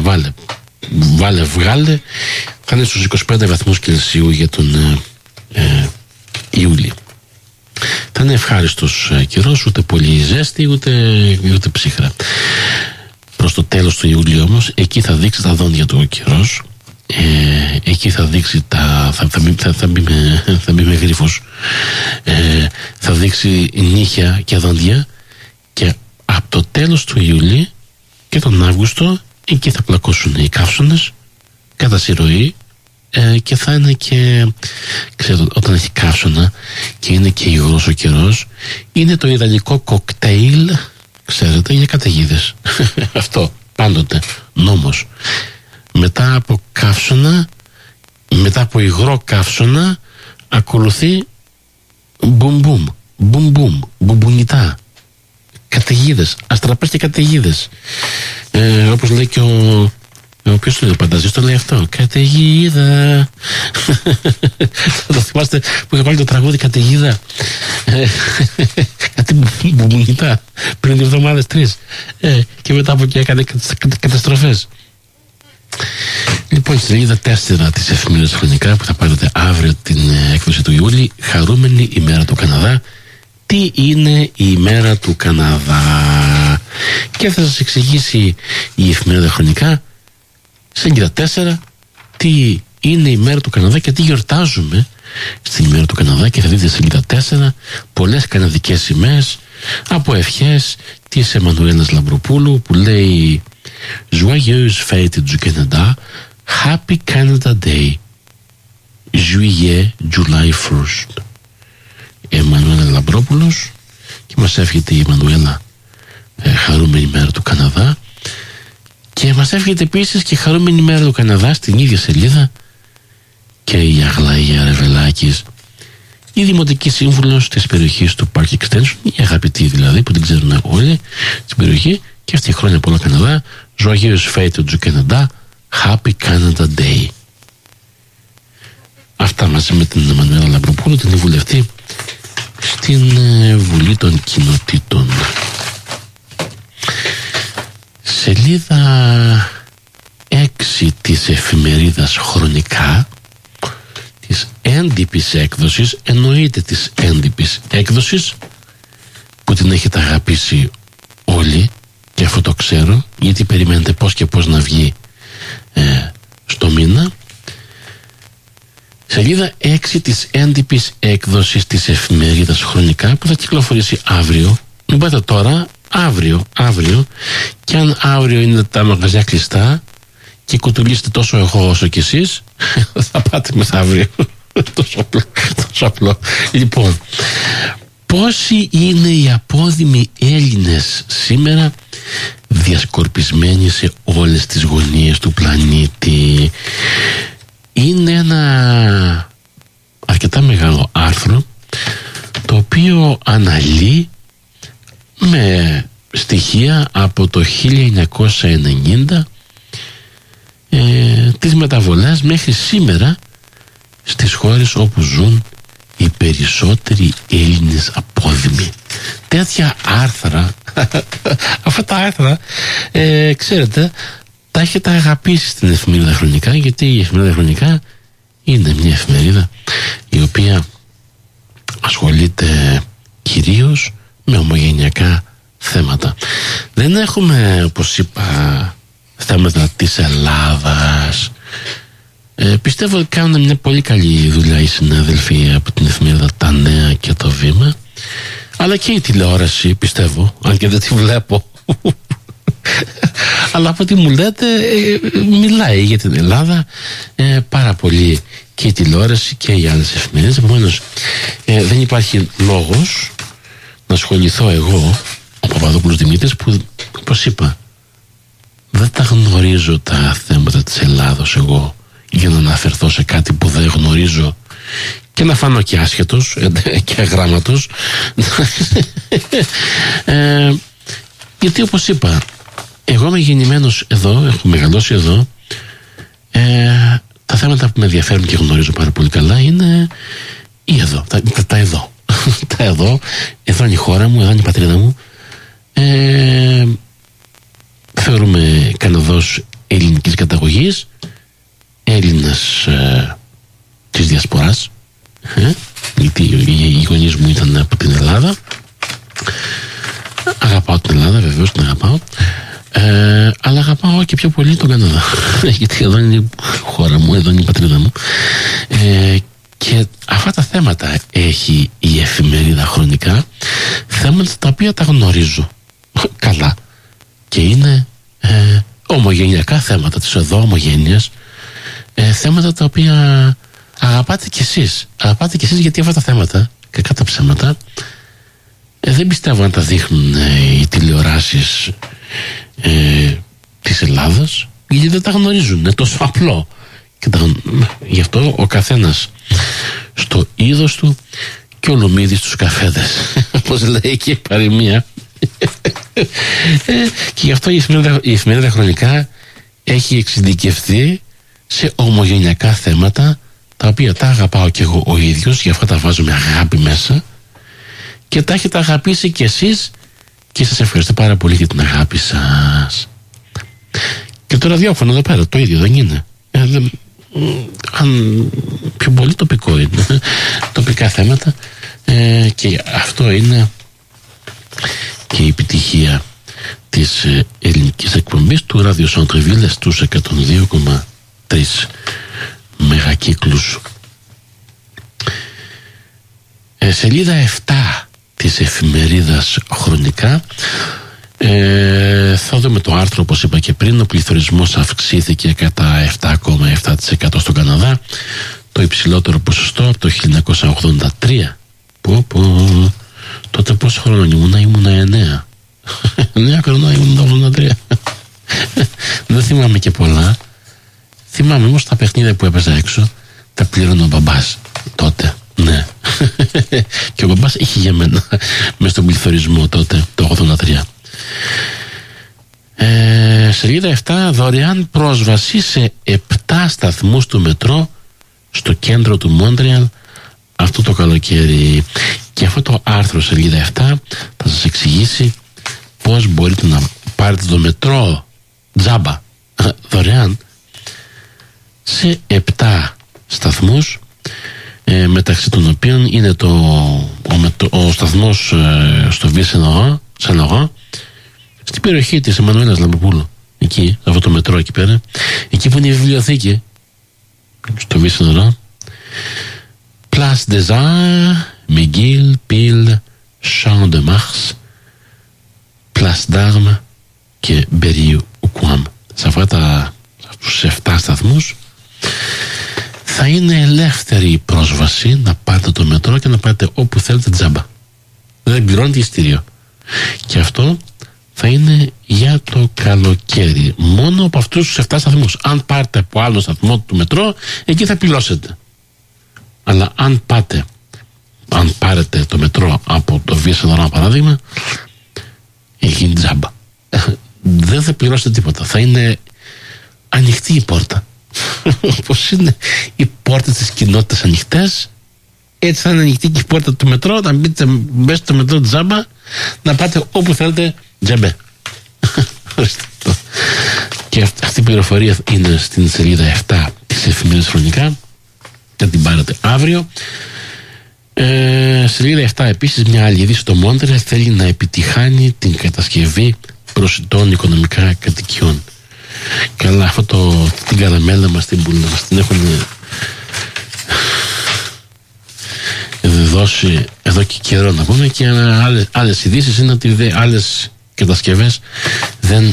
A: βγάλε, θα είναι στους 25 βαθμούς Κελσίου για τον Ιούλιο. Θα είναι ευχάριστος καιρός, ούτε πολύ ζέστη, ούτε ψύχρα. Προς το τέλος του Ιουλίου όμως, εκεί θα δείξει τα δόντια του ο καιρός. Εκεί θα δείξει θα μπει με γρίφος. Θα δείξει νύχια και δόντια, και από το τέλος του Ιουλίου και τον Αύγουστο εκεί θα πλακώσουν οι καύσονες κατά συρροή, και θα είναι και, ξέρετε, όταν έχει καύσωνα και είναι και υγρός ο καιρός, είναι το ιδανικό κοκτέιλ, ξέρετε, για καταιγίδες. Αυτό πάντοτε νόμος. Μετά από καύσωνα, μετά από υγρό καύσωνα, ακολουθεί μπουμπουνιτά, καταιγίδες, αστραπές και καταιγίδες. Όπως λέει και ποιος το λέει, ο Πανταζής το λέει αυτό, καταιγίδα. Θα το θυμάστε που είχε βάλει το τραγούδι καταιγίδα, κάτι μπουμπουνιτά, πριν 2 εβδομάδες 3, και μετά από εκεί έκανε καταστροφές. Λοιπόν, στη σελίδα 4 της εφημερίδας Χρονικά, που θα πάρετε αύριο την έκδοση του Ιούλη, χαρούμενη ημέρα του Καναδά. Τι είναι η ημέρα του Καναδά? Και θα σας εξηγήσει η εφημερίδα Χρονικά, σελίδα 4, τι είναι η ημέρα του Καναδά και τι γιορτάζουμε στην ημέρα του Καναδά. Και θα δείτε σελίδα 4 πολλές καναδικές σημαίες, από ευχές της Εμμανουέλας Λαμπροπούλου που λέει Joyeuse fête du Canada, Happy Canada Day, Juillet, July 1st. Εμμανουέλα Λαμπρόπουλος, και μας εύχεται η Εμμανουέλα χαρούμενη ημέρα του Καναδά, και μας εύχεται επίσης και χαρούμενη ημέρα του Καναδά στην ίδια σελίδα και η Αγλαία Ρεβελάκης, η δημοτική σύμβουλος της περιοχής του Park Extension, η αγαπητή δηλαδή που την ξέρουν όλοι στην περιοχή, και αυτή η χρόνια πολλά Καναδά. Joyeuse fête du Canada, Happy Canada Day. Αυτά μαζί με την Εμμανουέλα Λαμπροπούλου, την βουλευτή στην Βουλή των Κοινοτήτων. Σελίδα 6 της εφημερίδας Χρονικά, της έντυπης έκδοσης, εννοείται της έντυπης έκδοσης που την έχετε αγαπήσει όλοι, και αυτό το ξέρω, γιατί περιμένετε πώς και πώς να βγει στο μήνα. Σελίδα 6 της έντυπης έκδοσης της εφημερίδας Χρονικά, που θα κυκλοφορήσει αύριο. Μην πάτε τώρα, αύριο. Και αν αύριο είναι τα μαγαζιά κλειστά και κουτουλήσετε τόσο εγώ όσο και εσείς, θα πάτε μεθαύριο. Τόσο απλό. Λοιπόν, πόσοι είναι οι απόδημοι Έλληνες σήμερα διασκορπισμένοι σε όλες τις γωνίες του πλανήτη? Είναι ένα αρκετά μεγάλο άρθρο, το οποίο αναλύει με στοιχεία από το 1990 τις μεταβολές μέχρι σήμερα στις χώρες όπου ζουν οι περισσότεροι Έλληνες απόδημοι. Τέτοια άρθρα, αυτά τα άρθρα, ξέρετε, τα έχετε αγαπήσει στην εφημερίδα Χρονικά, γιατί η εφημερίδα Χρονικά είναι μια εφημερίδα η οποία ασχολείται κυρίως με ομογενειακά θέματα. Δεν έχουμε, όπως είπα, θέματα της Ελλάδας. Πιστεύω ότι κάνουν μια πολύ καλή δουλειά οι συνάδελφοι από την εφημερίδα Τα Νέα και το Βήμα, αλλά και η τηλεόραση, πιστεύω, αν και δεν τη βλέπω. Αλλά από ό,τι μου λέτε, μιλάει για την Ελλάδα πάρα πολύ και η τηλεόραση και οι άλλες εφημερίδες. Επομένως, δεν υπάρχει λόγος να ασχοληθώ εγώ, ο Παπαδόπουλος Δημήτρης, που, όπως είπα, δεν τα γνωρίζω τα θέματα της Ελλάδος εγώ, για να αναφερθώ σε κάτι που δεν γνωρίζω και να φανώ και άσχετος και αγράμματος. Γιατί, όπως είπα, εγώ είμαι γεννημένος εδώ, έχω μεγαλώσει εδώ. Τα θέματα που με ενδιαφέρουν και γνωρίζω πάρα πολύ καλά είναι εδώ, τα εδώ. Τα εδώ είναι η χώρα μου, εδώ είναι η πατρίδα μου. Θεωρούμε Καναδός ελληνικής καταγωγής, Έλληνας της διασποράς, γιατί οι γονείς μου ήταν από την Ελλάδα. Αγαπάω την Ελλάδα, βεβαίως την αγαπάω, αλλά αγαπάω και πιο πολύ τον Καναδά, γιατί εδώ είναι η χώρα μου, εδώ είναι η πατρίδα μου. Και αυτά τα θέματα έχει η εφημερίδα Χρονικά, θέματα τα οποία τα γνωρίζω καλά και είναι ομογενειακά θέματα της εδώ ομογένειας, θέματα τα οποία αγαπάτε κι εσείς. Αγαπάτε κι εσείς, γιατί αυτά τα θέματα, κακά τα ψέματα, δεν πιστεύω να τα δείχνουν οι τηλεοράσεις της Ελλάδας, γιατί δεν τα γνωρίζουν, είναι τόσο απλό. Και γι' αυτό ο καθένας στο είδος του και ο Λομίδης στους καφέδες, όπως λέει και η παροιμία. Και γι' αυτό η εφημερίδα Χρονικά έχει εξειδικευτεί σε ομογενειακά θέματα, τα οποία τα αγαπάω και εγώ ο ίδιος, γι' αυτό τα βάζω με αγάπη μέσα, και τα έχετε αγαπήσει κι εσείς, και σας ευχαριστώ πάρα πολύ για την αγάπη σας. Και το ραδιόφωνο εδώ πέρα το ίδιο δεν είναι? Πιο πολύ τοπικό είναι, τοπικά θέματα, και αυτό είναι και η επιτυχία της ελληνικής εκπομπής του Radio Centre Ville στους 102,3 μεγακύκλους. Σελίδα 7 της εφημερίδας Χρονικά. Θα δούμε το άρθρο, όπως είπα και πριν. Ο πληθωρισμός αυξήθηκε κατά 7,7% στον Καναδά, το υψηλότερο ποσοστό από το 1983. Τότε πόσο χρόνο ήμουνα 9 χρονών, ήμουνα 83. Δεν θυμάμαι και πολλά. Θυμάμαι όμως τα παιχνίδια που έπαιζα έξω, τα πλήρωνε ο μπαμπάς τότε. Ναι. Και ο μπαμπάς είχε για μένα μες στον πληθωρισμό τότε, το 83. Σελίδα 7. Δωρεάν πρόσβαση σε 7 σταθμούς του μετρό στο κέντρο του Μόντρεαλ αυτό το καλοκαίρι. Και αυτό το άρθρο, σελίδα 7, θα σας εξηγήσει πώς μπορείτε να πάρετε το μετρό τζάμπα, δωρεάν, σε 7 σταθμούς, μεταξύ των οποίων είναι ο σταθμός στο Βι Σεν-Λοράν, στην περιοχή της Εμμανουέλας Λαμποπούλου, εκεί, αυτό το μετρό εκεί πέρα, εκεί που είναι η βιβλιοθήκη, στο Βι Σεν-Λοράν. Place des Arts, McGill, Peel, Champ de Mars, Place d'Armes και Berry-UQAM. Σε αυτούς 7 σταθμούς θα είναι ελεύθερη η πρόσβαση να πάτε το μετρό και να πάτε όπου θέλετε τζάμπα. Δεν πληρώνετε εισιτήριο. Και αυτό θα είναι για το καλοκαίρι. Μόνο από αυτούς τους 7 σταθμούς. Αν πάρετε από άλλο σταθμό του μετρό, εκεί θα πληρώσετε. Αλλά αν πάρετε το μετρό από το Βία Σεδωρά, παράδειγμα, έχει τζάμπα. Δεν θα πληρώσετε τίποτα. Θα είναι ανοιχτή η πόρτα. Όπως είναι οι πόρτες της κοινότητας ανοιχτές, έτσι θα είναι ανοιχτή και η πόρτα του μετρό. Να μπείτε μέσα στο μετρό τζάμπα, να πάτε όπου θέλετε τζαμπέ. Και αυτή η πληροφορία είναι στην σελίδα 7 της εφημερίδας Χρονικά. Θα την πάρετε αύριο. Σελίδα 7 επίσης, μια άλλη είδηση. Το Μόντρεαλ θέλει να επιτυχάνει την κατασκευή προσιτών οικονομικά κατοικιών. Καλά, την καραμέλα μας την έχουν δώσει εδώ και καιρό, να πούμε. Και άλλες ειδήσεις είναι ότι άλλες κατασκευές δεν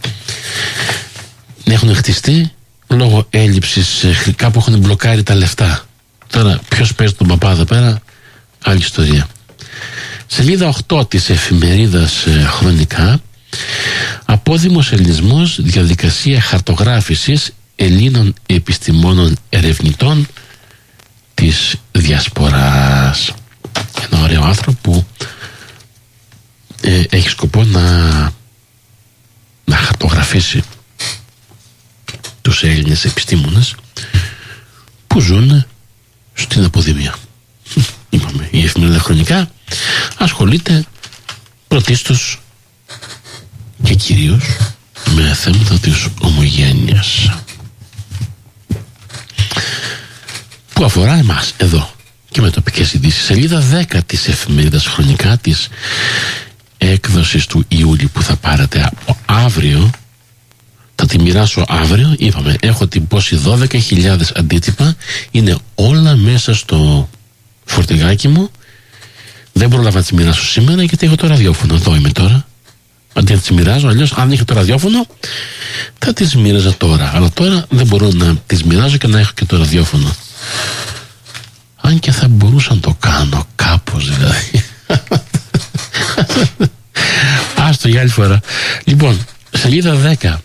A: έχουν χτιστεί λόγω έλλειψης, κάπου έχουν μπλοκάρει τα λεφτά. Τώρα ποιος παίζει τον παπά εδώ πέρα, άλλη ιστορία. Σελίδα 8 της εφημερίδας Χρονικά. Απόδημος ελληνισμός, διαδικασία χαρτογράφησης Ελλήνων επιστημόνων ερευνητών της Διασποράς. Ένα ωραίο άρθρο που έχει σκοπό να χαρτογραφήσει τους Έλληνες επιστήμονες που ζουν στην αποδημία. Είπαμε, η εφημερίδα Χρονικά ασχολείται πρωτίστως και κυρίως με θέματα της ομογένειας που αφορά εμάς εδώ και με τοπικές ειδήσεις. Σελίδα 10 της εφημερίδας Χρονικά, της έκδοσης του Ιούλη που θα πάρετε αύριο. Θα τη μοιράσω αύριο. Είπαμε, έχω τυπώσει 12.000 αντίτυπα. Είναι όλα μέσα στο φορτηγάκι μου. Δεν πρόλαβα να τις μοιράσω σήμερα γιατί έχω το ραδιόφωνο. Εδώ είμαι τώρα. Αντί να τις μοιράζω, αλλιώς αν είχα το ραδιόφωνο θα τις μοίραζα τώρα. Αλλά τώρα δεν μπορώ να τις μοιράζω και να έχω και το ραδιόφωνο. Αν και θα μπορούσα να το κάνω κάπως, δηλαδή. Άστο για άλλη φορά. Λοιπόν, σελίδα 10.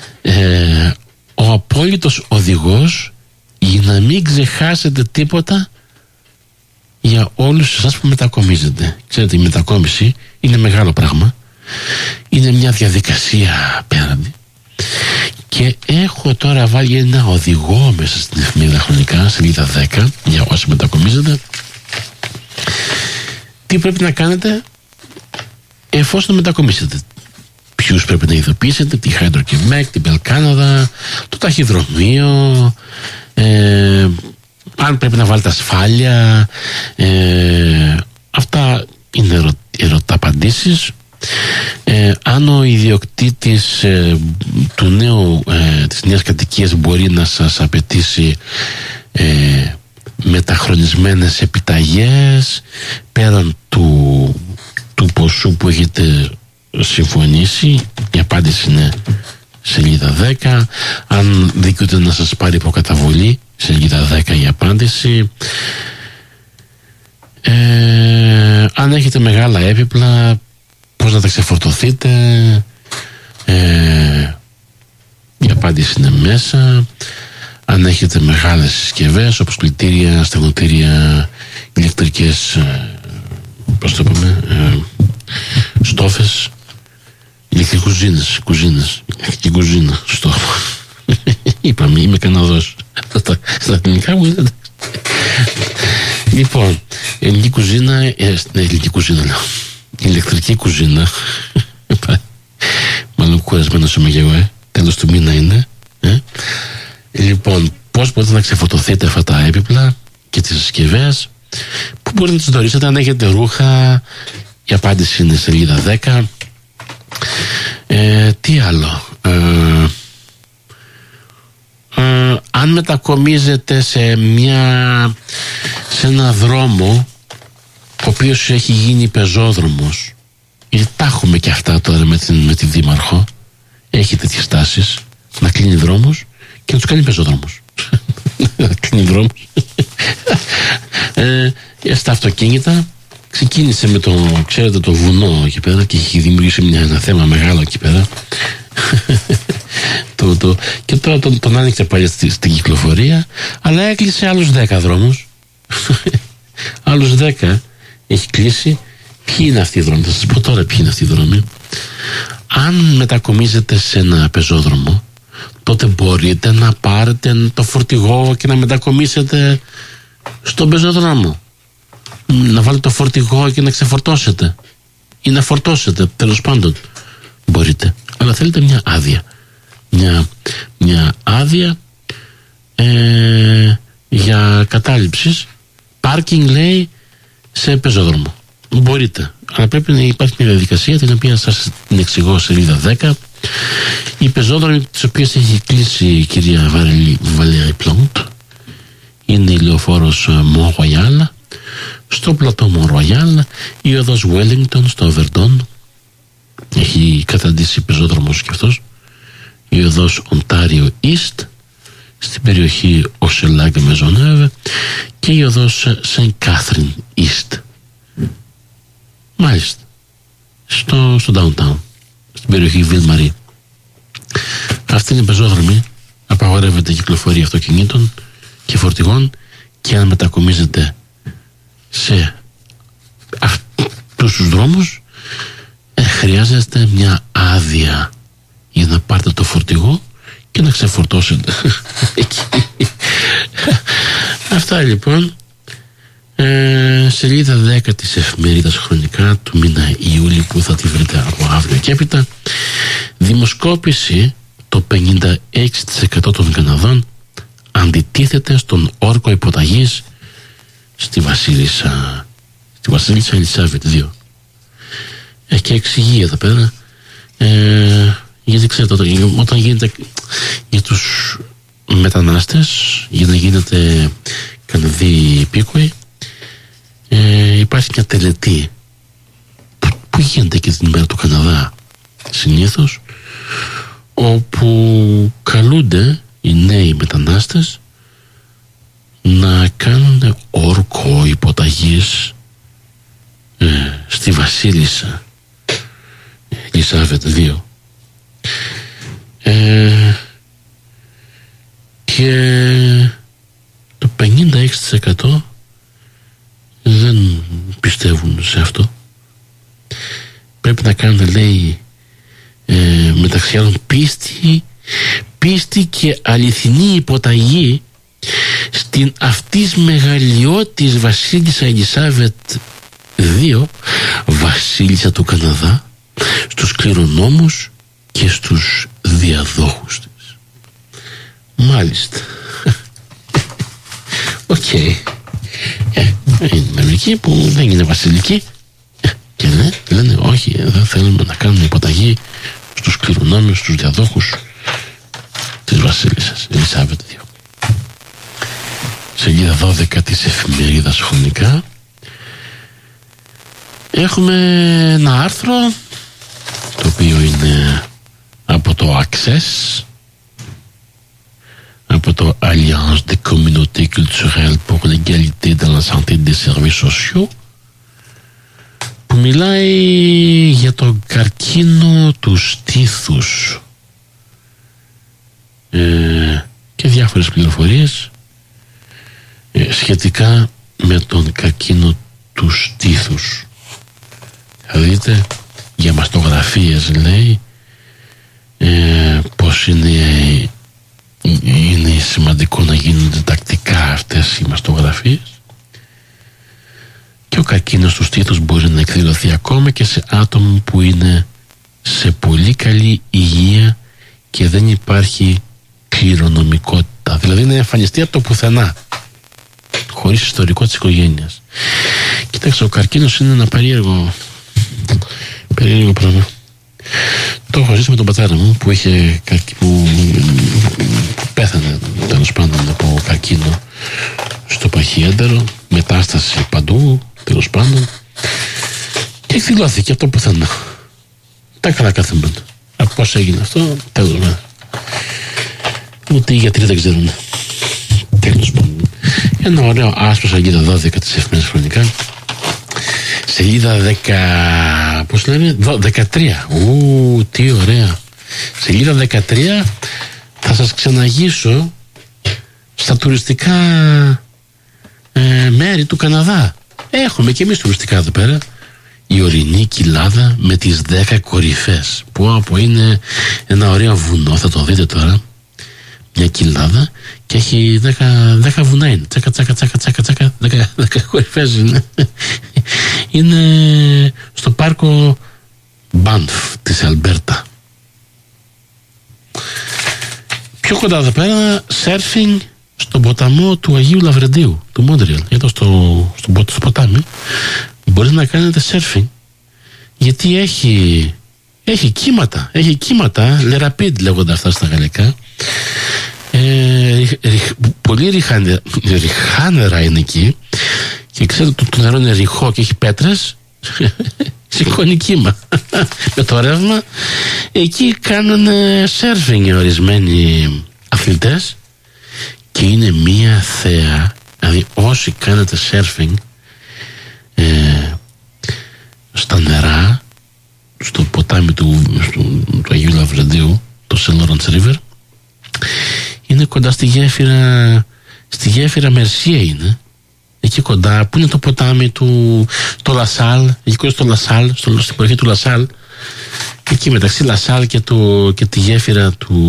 A: Ο απόλυτος οδηγός για να μην ξεχάσετε τίποτα για όλους εσάς που μετακομίζετε. Ξέρετε, η μετακόμιση είναι μεγάλο πράγμα. Είναι μια διαδικασία απέναντι. Και έχω τώρα βάλει ένα οδηγό μέσα στην εφημερίδα Χρονικά, σελίδα 10, για όσοι μετακομίζετε. Τι πρέπει να κάνετε εφόσον μετακομίσετε. Ποιους πρέπει να ειδοποιήσετε, τη Hydro-Québec, την Bell Canada, το ταχυδρομείο, αν πρέπει να βάλετε ασφάλεια. Αυτά είναι ερωταπαντήσεις. Αν ο ιδιοκτήτης της νέας κατοικίας μπορεί να σας απαιτήσει μεταχρονισμένες επιταγές πέραν του ποσού που έχετε συμφωνήσει, η απάντηση είναι σελίδα 10. Αν δικαιούται να σας πάρει υποκαταβολή, σελίδα 10 η απάντηση. Αν έχετε μεγάλα έπιπλα, πώς να τα ξεφορτωθείτε, η απάντηση είναι μέσα. Αν έχετε μεγάλες συσκευές όπως πλυντήρια, στεγνοτήρια, ηλεκτρικές, πώς το πούμε, στόφες, ηλεκτρικές κουζίνες, ηλεκτρική κουζίνα, στόφα. Είπαμε, είμαι Καναδός. Στα ελληνικά μου είναι. Λοιπόν, ελληνική κουζίνα, ελληνική κουζίνα λέω. Ηλεκτρική κουζίνα. Μάλλον κουρασμένος είμαι και εγώ, τέλος του μήνα είναι. Λοιπόν, πώς μπορείτε να ξεφορτωθείτε αυτά τα έπιπλα και τις συσκευές, που μπορείτε να τις δωρήσετε αν έχετε ρούχα. Η απάντηση είναι σελίδα 10. Τι άλλο? αν μετακομίζετε σε ένα δρόμο ο οποίος έχει γίνει πεζόδρομος, γιατί τα έχουμε και αυτά τώρα με τη Δήμαρχο, έχει τέτοιες τάσεις να κλείνει δρόμους και να τους κάνει πεζόδρομους. Να κλείνει δρόμους. Στα αυτοκίνητα ξεκίνησε με ξέρετε, το βουνό εκεί πέρα και έχει δημιουργήσει ένα θέμα μεγάλο εκεί πέρα. Και τώρα τον άνοιξε πάλι στην κυκλοφορία, αλλά έκλεισε άλλους 10 δρόμους. Άλλους 10 έχει κλείσει. Ποιοι είναι αυτοί οι δρόμοι? Θα σας πω τώρα ποιοι είναι αυτοί οι δρόμοι. Αν μετακομίζετε σε ένα πεζόδρομο, τότε μπορείτε να πάρετε το φορτηγό και να μετακομίσετε στον πεζόδρομο, να βάλετε το φορτηγό και να ξεφορτώσετε ή να φορτώσετε, τέλος πάντων μπορείτε, αλλά θέλετε μια άδεια, μια άδεια για κατάληψης πάρκινγκ, λέει, σε πεζόδρομο. Μπορείτε, αλλά πρέπει να υπάρχει μια διαδικασία την οποία σας την εξηγώ σελίδα 10. Οι πεζόδρομοι τις οποίες έχει κλείσει η κυρία Βαλέρη Πλόντ είναι η λεωφόρος Mont Royal, στο πλατό Mont Royal, η οδός Wellington στο Οβερντόν, έχει καταντήσει πεζόδρομος και αυτός, η οδός Ontario East στην περιοχή Hochelaga Maisonneuve και η οδός Saint Catherine East, μάλιστα, στο downtown, στην περιοχή Ville Marie. Αυτή είναι η πεζόδρομη. Απαγορεύεται η κυκλοφορία αυτοκινήτων και φορτηγών, και αν μετακομίζετε σε αυτούς τους δρόμους χρειάζεστε μια άδεια για να πάρετε το φορτηγό και να ξεφορτώσετε. Αυτά λοιπόν. Σελίδα 10 της εφημερίδας Χρονικά του μήνα Ιούλη, που θα τη βρείτε από αύριο και έπειτα. Δημοσκόπηση: το 56% των Καναδών αντιτίθεται στον όρκο υποταγής στη Βασίλισσα Ελισάβετ II. Και εξηγεί εδώ πέρα, γιατί ξέρετε, όταν γίνεται για τους μετανάστες, για να γίνεται Καναδοί υπήκοοι, υπάρχει μια τελετή που γίνεται και την ημέρα του Καναδά συνήθως, όπου καλούνται οι νέοι μετανάστες να κάνουν όρκο υποταγής στη Βασίλισσα Ελισάβετ II, και το 56% δεν πιστεύουν σε αυτό. Πρέπει να κάνουν, λέει, μεταξύ άλλων πίστη και αληθινή υποταγή στην αυτής μεγαλειώτης Βασίλισσα Ελισάβετ II, Βασίλισσα του Καναδά, στους κληρονόμους και στους διαδόχους της. Μάλιστα. Οκ. Είναι μερικοί που δεν είναι βασιλικοί και λένε όχι, δεν θέλουμε να κάνουμε υποταγή στους κληρονόμους, στους διαδόχους της Βασίλισσας Ελισάβετ II. Σελίδα 12 της εφημερίδας Χρονικά έχουμε ένα άρθρο το οποίο είναι από το Access, από το Alliance des communautés culturelles pour l'égalité dans la santé des services sociaux, που μιλάει για τον καρκίνο του στήθους και διάφορες πληροφορίες σχετικά με τον καρκίνο του στήθους. Θα δείτε για μαστογραφίες, λέει, πως είναι σημαντικό να γίνονται τακτικά αυτές οι μαστογραφίες, και ο καρκίνος του στήθους μπορεί να εκδηλωθεί ακόμα και σε άτομα που είναι σε πολύ καλή υγεία και δεν υπάρχει κληρονομικότητα, δηλαδή είναι εμφανιστεί από το πουθενά, χωρίς ιστορικό της οικογένειας. Κοιτάξτε, ο καρκίνος είναι ένα περίεργο πράγμα. Το έχω ζήσει με τον πατέρα μου που είχε που πέθανε καρκίνο στο παχιέντερο, μετάσταση παντού, τέλος πάντων, και εκδηλώθηκε από το πουθενά. Τα καλά καθημερινά. Από πώς έγινε αυτό, τέλος πάντων. Ούτε οι γιατροί δεν ξέρουν. Τέλος πάντων. Ένα ωραίο άσπρο σελίδα 12 της Εφημερίδας Χρονικά. Σελίδα 10. Πώς λένε, 13. Τι ωραία. Σελίδα 13. Θα σας ξαναγήσω στα τουριστικά μέρη του Καναδά. Έχουμε και εμείς τουριστικά εδώ πέρα. Η ορεινή κοιλάδα με τις 10 κορυφές. Που είναι ένα ωραίο βουνό, θα το δείτε τώρα. Μια κοιλάδα και έχει 10 βουνά είναι. Τσάκα, 10 κορυφές είναι. Είναι στο πάρκο Μπάνφ της Αλμπέρτα. Πιο κοντά εδώ πέρα, σέρφινγκ στον ποταμό του Αγίου Λαβρεντίου, του Μόντρεαλ. Εδώ στο ποτάμι μπορείτε να κάνετε σέρφινγκ, γιατί έχει κύματα. Έχει κύματα, λεραπίντ λέγονται αυτά στα γαλλικά. Πολύ ριχάνερα είναι εκεί, και ξέρετε, το νερό είναι ρηχό και έχει πέτρες. Σηκώνει κύμα με το ρεύμα. Εκεί κάνουν σέρφινγκ ορισμένοι αθλητές και είναι μία θέα. Δηλαδή όσοι κάνετε σέρφινγκ στα νερά, στο ποτάμι του Αγίου Λαβρεντίου, το Saint Lawrence River, είναι κοντά στη γέφυρα Μερσιέ είναι. Εκεί κοντά, που είναι το ποτάμι το Λασάλ, εκεί κοντά στο Λασάλ, στην περιοχή του Λασάλ, εκεί μεταξύ Λασάλ και τη γέφυρα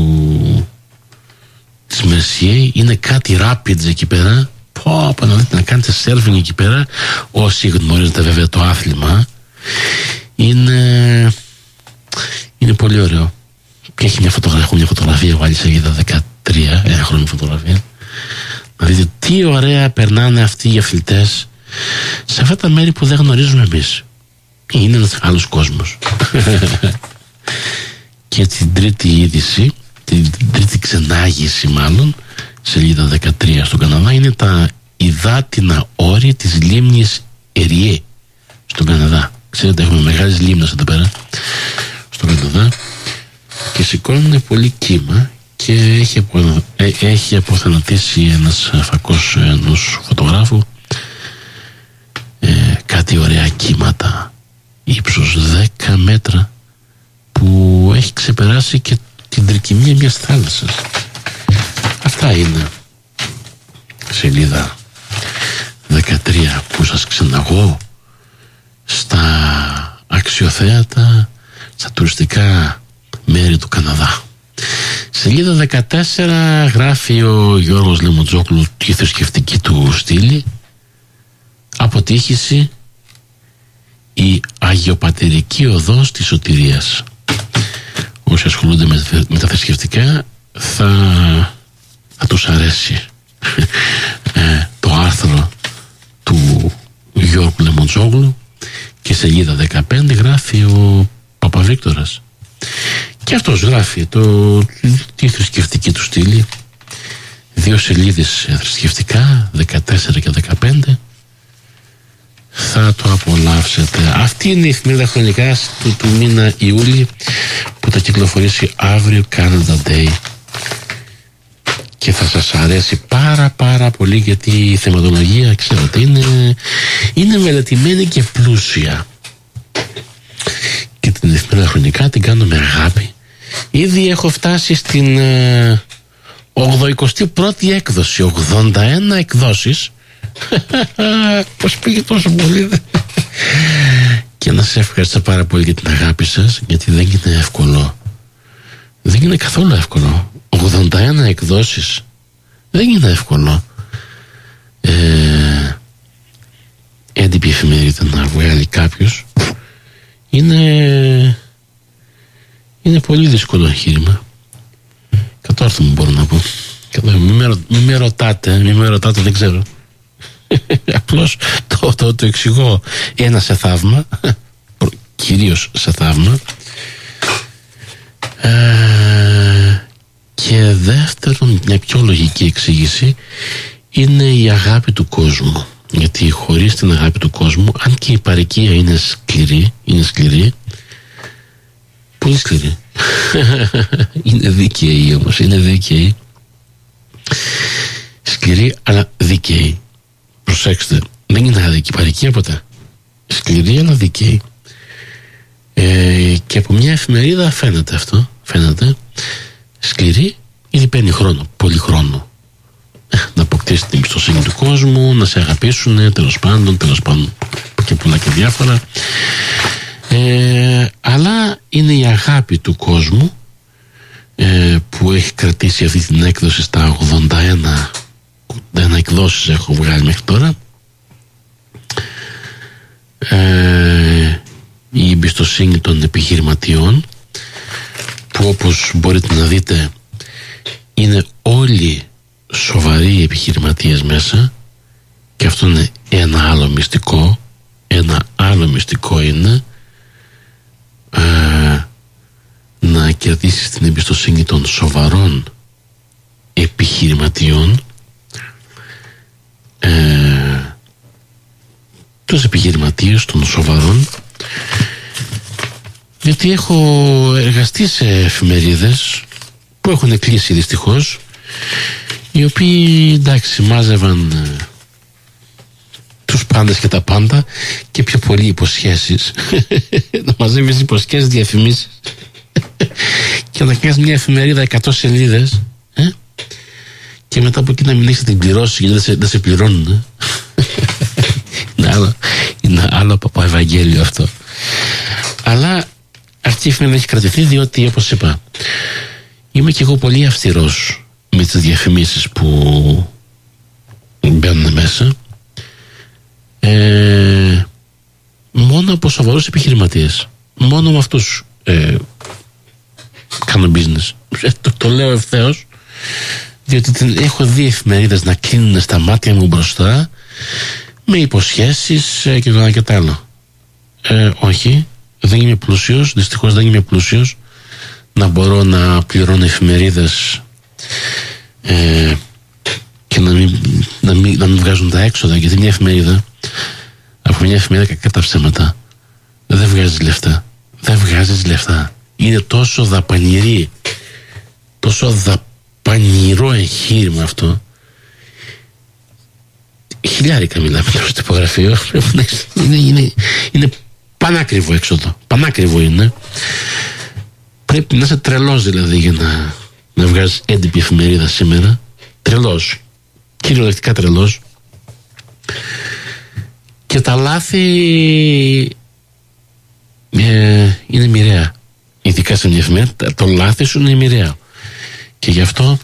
A: της Μερσιέ, είναι κάτι rapids εκεί πέρα. Να δείτε, να κάνετε σέρφινγκ εκεί πέρα, όσοι γνωρίζετε βέβαια το άθλημα. Είναι πολύ ωραίο. Και έχει μια φωτογραφία, βάλει σελίδα 13, έγχρωμη φωτογραφία. Να δείτε τι ωραία περνάνε αυτοί οι αθλητές σε αυτά τα μέρη που δεν γνωρίζουμε εμείς. Είναι ένας άλλος κόσμος. Και την τρίτη είδηση, την τρίτη ξενάγηση μάλλον, σελίδα 13 στον Καναδά, είναι τα υδάτινα όρη της λίμνης Εριέ στον Καναδά. Ξέρετε, έχουμε μεγάλες λίμνες εδώ πέρα στον Καναδά και σηκώνουν πολύ κύμα. Και έχει αποθανατήσει ένας φακός ενός φωτογράφου κάτι ωραία κύματα ύψος 10 μέτρα που έχει ξεπεράσει και την τρικυμία μιας θάλασσας. Αυτά είναι σελίδα 13 που σας ξεναγώ στα αξιοθέατα, στα τουριστικά μέρη του Καναδά. Σελίδα 14 γράφει ο Γιώργος Λεμοντζόκλου τη θρησκευτική του στήλη. Αποτύχηση, η αγιοπατερική οδός της σωτηρίας. Όσοι ασχολούνται με τα θρησκευτικά θα τους αρέσει το άρθρο του Γιώργου Λεμοντζόκλου. Και σελίδα 15 γράφει ο Παπαβίκτορας. Και αυτός γράφει τη θρησκευτική του στήλη. 2 σελίδες θρησκευτικά, 14 και 15. Θα το απολαύσετε. Αυτή είναι η Εφημερίδα Χρονικά του μήνα Ιούλη, που θα κυκλοφορήσει αύριο, Canada Day. Και θα σας αρέσει πάρα πολύ, γιατί η θεματολογία, ξέρετε, είναι μελετημένη και πλούσια. Και την Εφημερίδα Χρονικά την κάνω με αγάπη. Ήδη έχω φτάσει στην 81η έκδοση, 81 εκδόσεις. Πώς πήγε τόσο πολύ, Και να σας ευχαριστώ πάρα πολύ για την αγάπη σας, γιατί δεν είναι εύκολο. Δεν είναι καθόλου εύκολο. 81 εκδόσεις δεν είναι εύκολο. Έντυπη εφημερίδα να βγάλει κάποιος είναι πολύ δύσκολο εγχείρημα. Κατόρθω μου μπορώ να πω. Μην με ρωτάτε, δεν ξέρω. Απλώς το εξηγώ ένα σε θαύμα, κυρίως σε θαύμα, Και δεύτερον, μια πιο λογική εξήγηση είναι η αγάπη του κόσμου. Γιατί χωρίς την αγάπη του κόσμου, αν και η παροικία είναι σκληρή, πολύ σκληρή, είναι δίκαιη όμως, είναι δίκαιη, σκληρή αλλά δίκαιη. Προσέξτε, δεν είναι άδικη η παροικία ποτέ, σκληρή αλλά δίκαιη. Και από μια εφημερίδα φαίνεται αυτό, σκληρή, γιατί παίρνει χρόνο, πολύ χρόνο, να αποκτήσει την εμπιστοσύνη του κόσμου, να σε αγαπήσουν, τέλος πάντων και πολλά και διάφορα. Αλλά είναι η αγάπη του κόσμου που έχει κρατήσει αυτή την έκδοση στα 81 εκδόσεις έχω βγάλει μέχρι τώρα. Η εμπιστοσύνη των επιχειρηματιών, που όπως μπορείτε να δείτε είναι όλοι σοβαροί επιχειρηματίες μέσα, και αυτό είναι ένα άλλο μυστικό. Ένα άλλο μυστικό είναι να κερδίσεις την εμπιστοσύνη των σοβαρών επιχειρηματιών, τους επιχειρηματίες των σοβαρών, γιατί έχω εργαστεί σε εφημερίδες που έχουν κλείσει δυστυχώς, οι οποίοι εντάξει μάζευαν τους πάντες και τα πάντα και πιο πολύ υποσχέσεις. Να μαζεύεις υποσχέσεις, διαφημίσεις και να κάνεις μια εφημερίδα 100 σελίδες και μετά από εκεί να μην έχεις να την πληρώσεις γιατί δεν σε πληρώνουν. Είναι άλλο παπαευαγγέλιο αυτό. Αλλά αυτή η εφημερίδα έχει κρατηθεί διότι, όπως είπα, είμαι και εγώ πολύ αυστηρός με τις διαφημίσεις που μπαίνουν μέσα. Μόνο από σοβαρούς επιχειρηματίες, μόνο με αυτούς κάνω business. Το λέω ευθέως, διότι έχω δει εφημερίδες να κλείνουν στα μάτια μου μπροστά με υποσχέσεις και το ένα και το άλλο. Όχι, δεν είμαι πλούσιος, δυστυχώς δεν είμαι πλούσιος να μπορώ να πληρώνω εφημερίδες και να μην βγάζουν τα έξοδα, γιατί μια εφημερίδα, από μια εφημερίδα κακά τα ψέματα, δεν βγάζεις λεφτά. Είναι τόσο δαπανηρή, τόσο δαπανηρό εγχείρημα αυτό. Χιλιάρικα μιλάμε στο τυπογραφείο. Είναι πανάκριβο έξοδο, πανάκριβο είναι. Πρέπει να είσαι τρελός δηλαδή για να βγάζεις έντυπη εφημερίδα σήμερα. Τρελός, κυριολεκτικά τρελός. Και τα λάθη είναι μοιραία. Ειδικά σε μια εφημερίδα το λάθη σου είναι μοιραία. Και γι' αυτό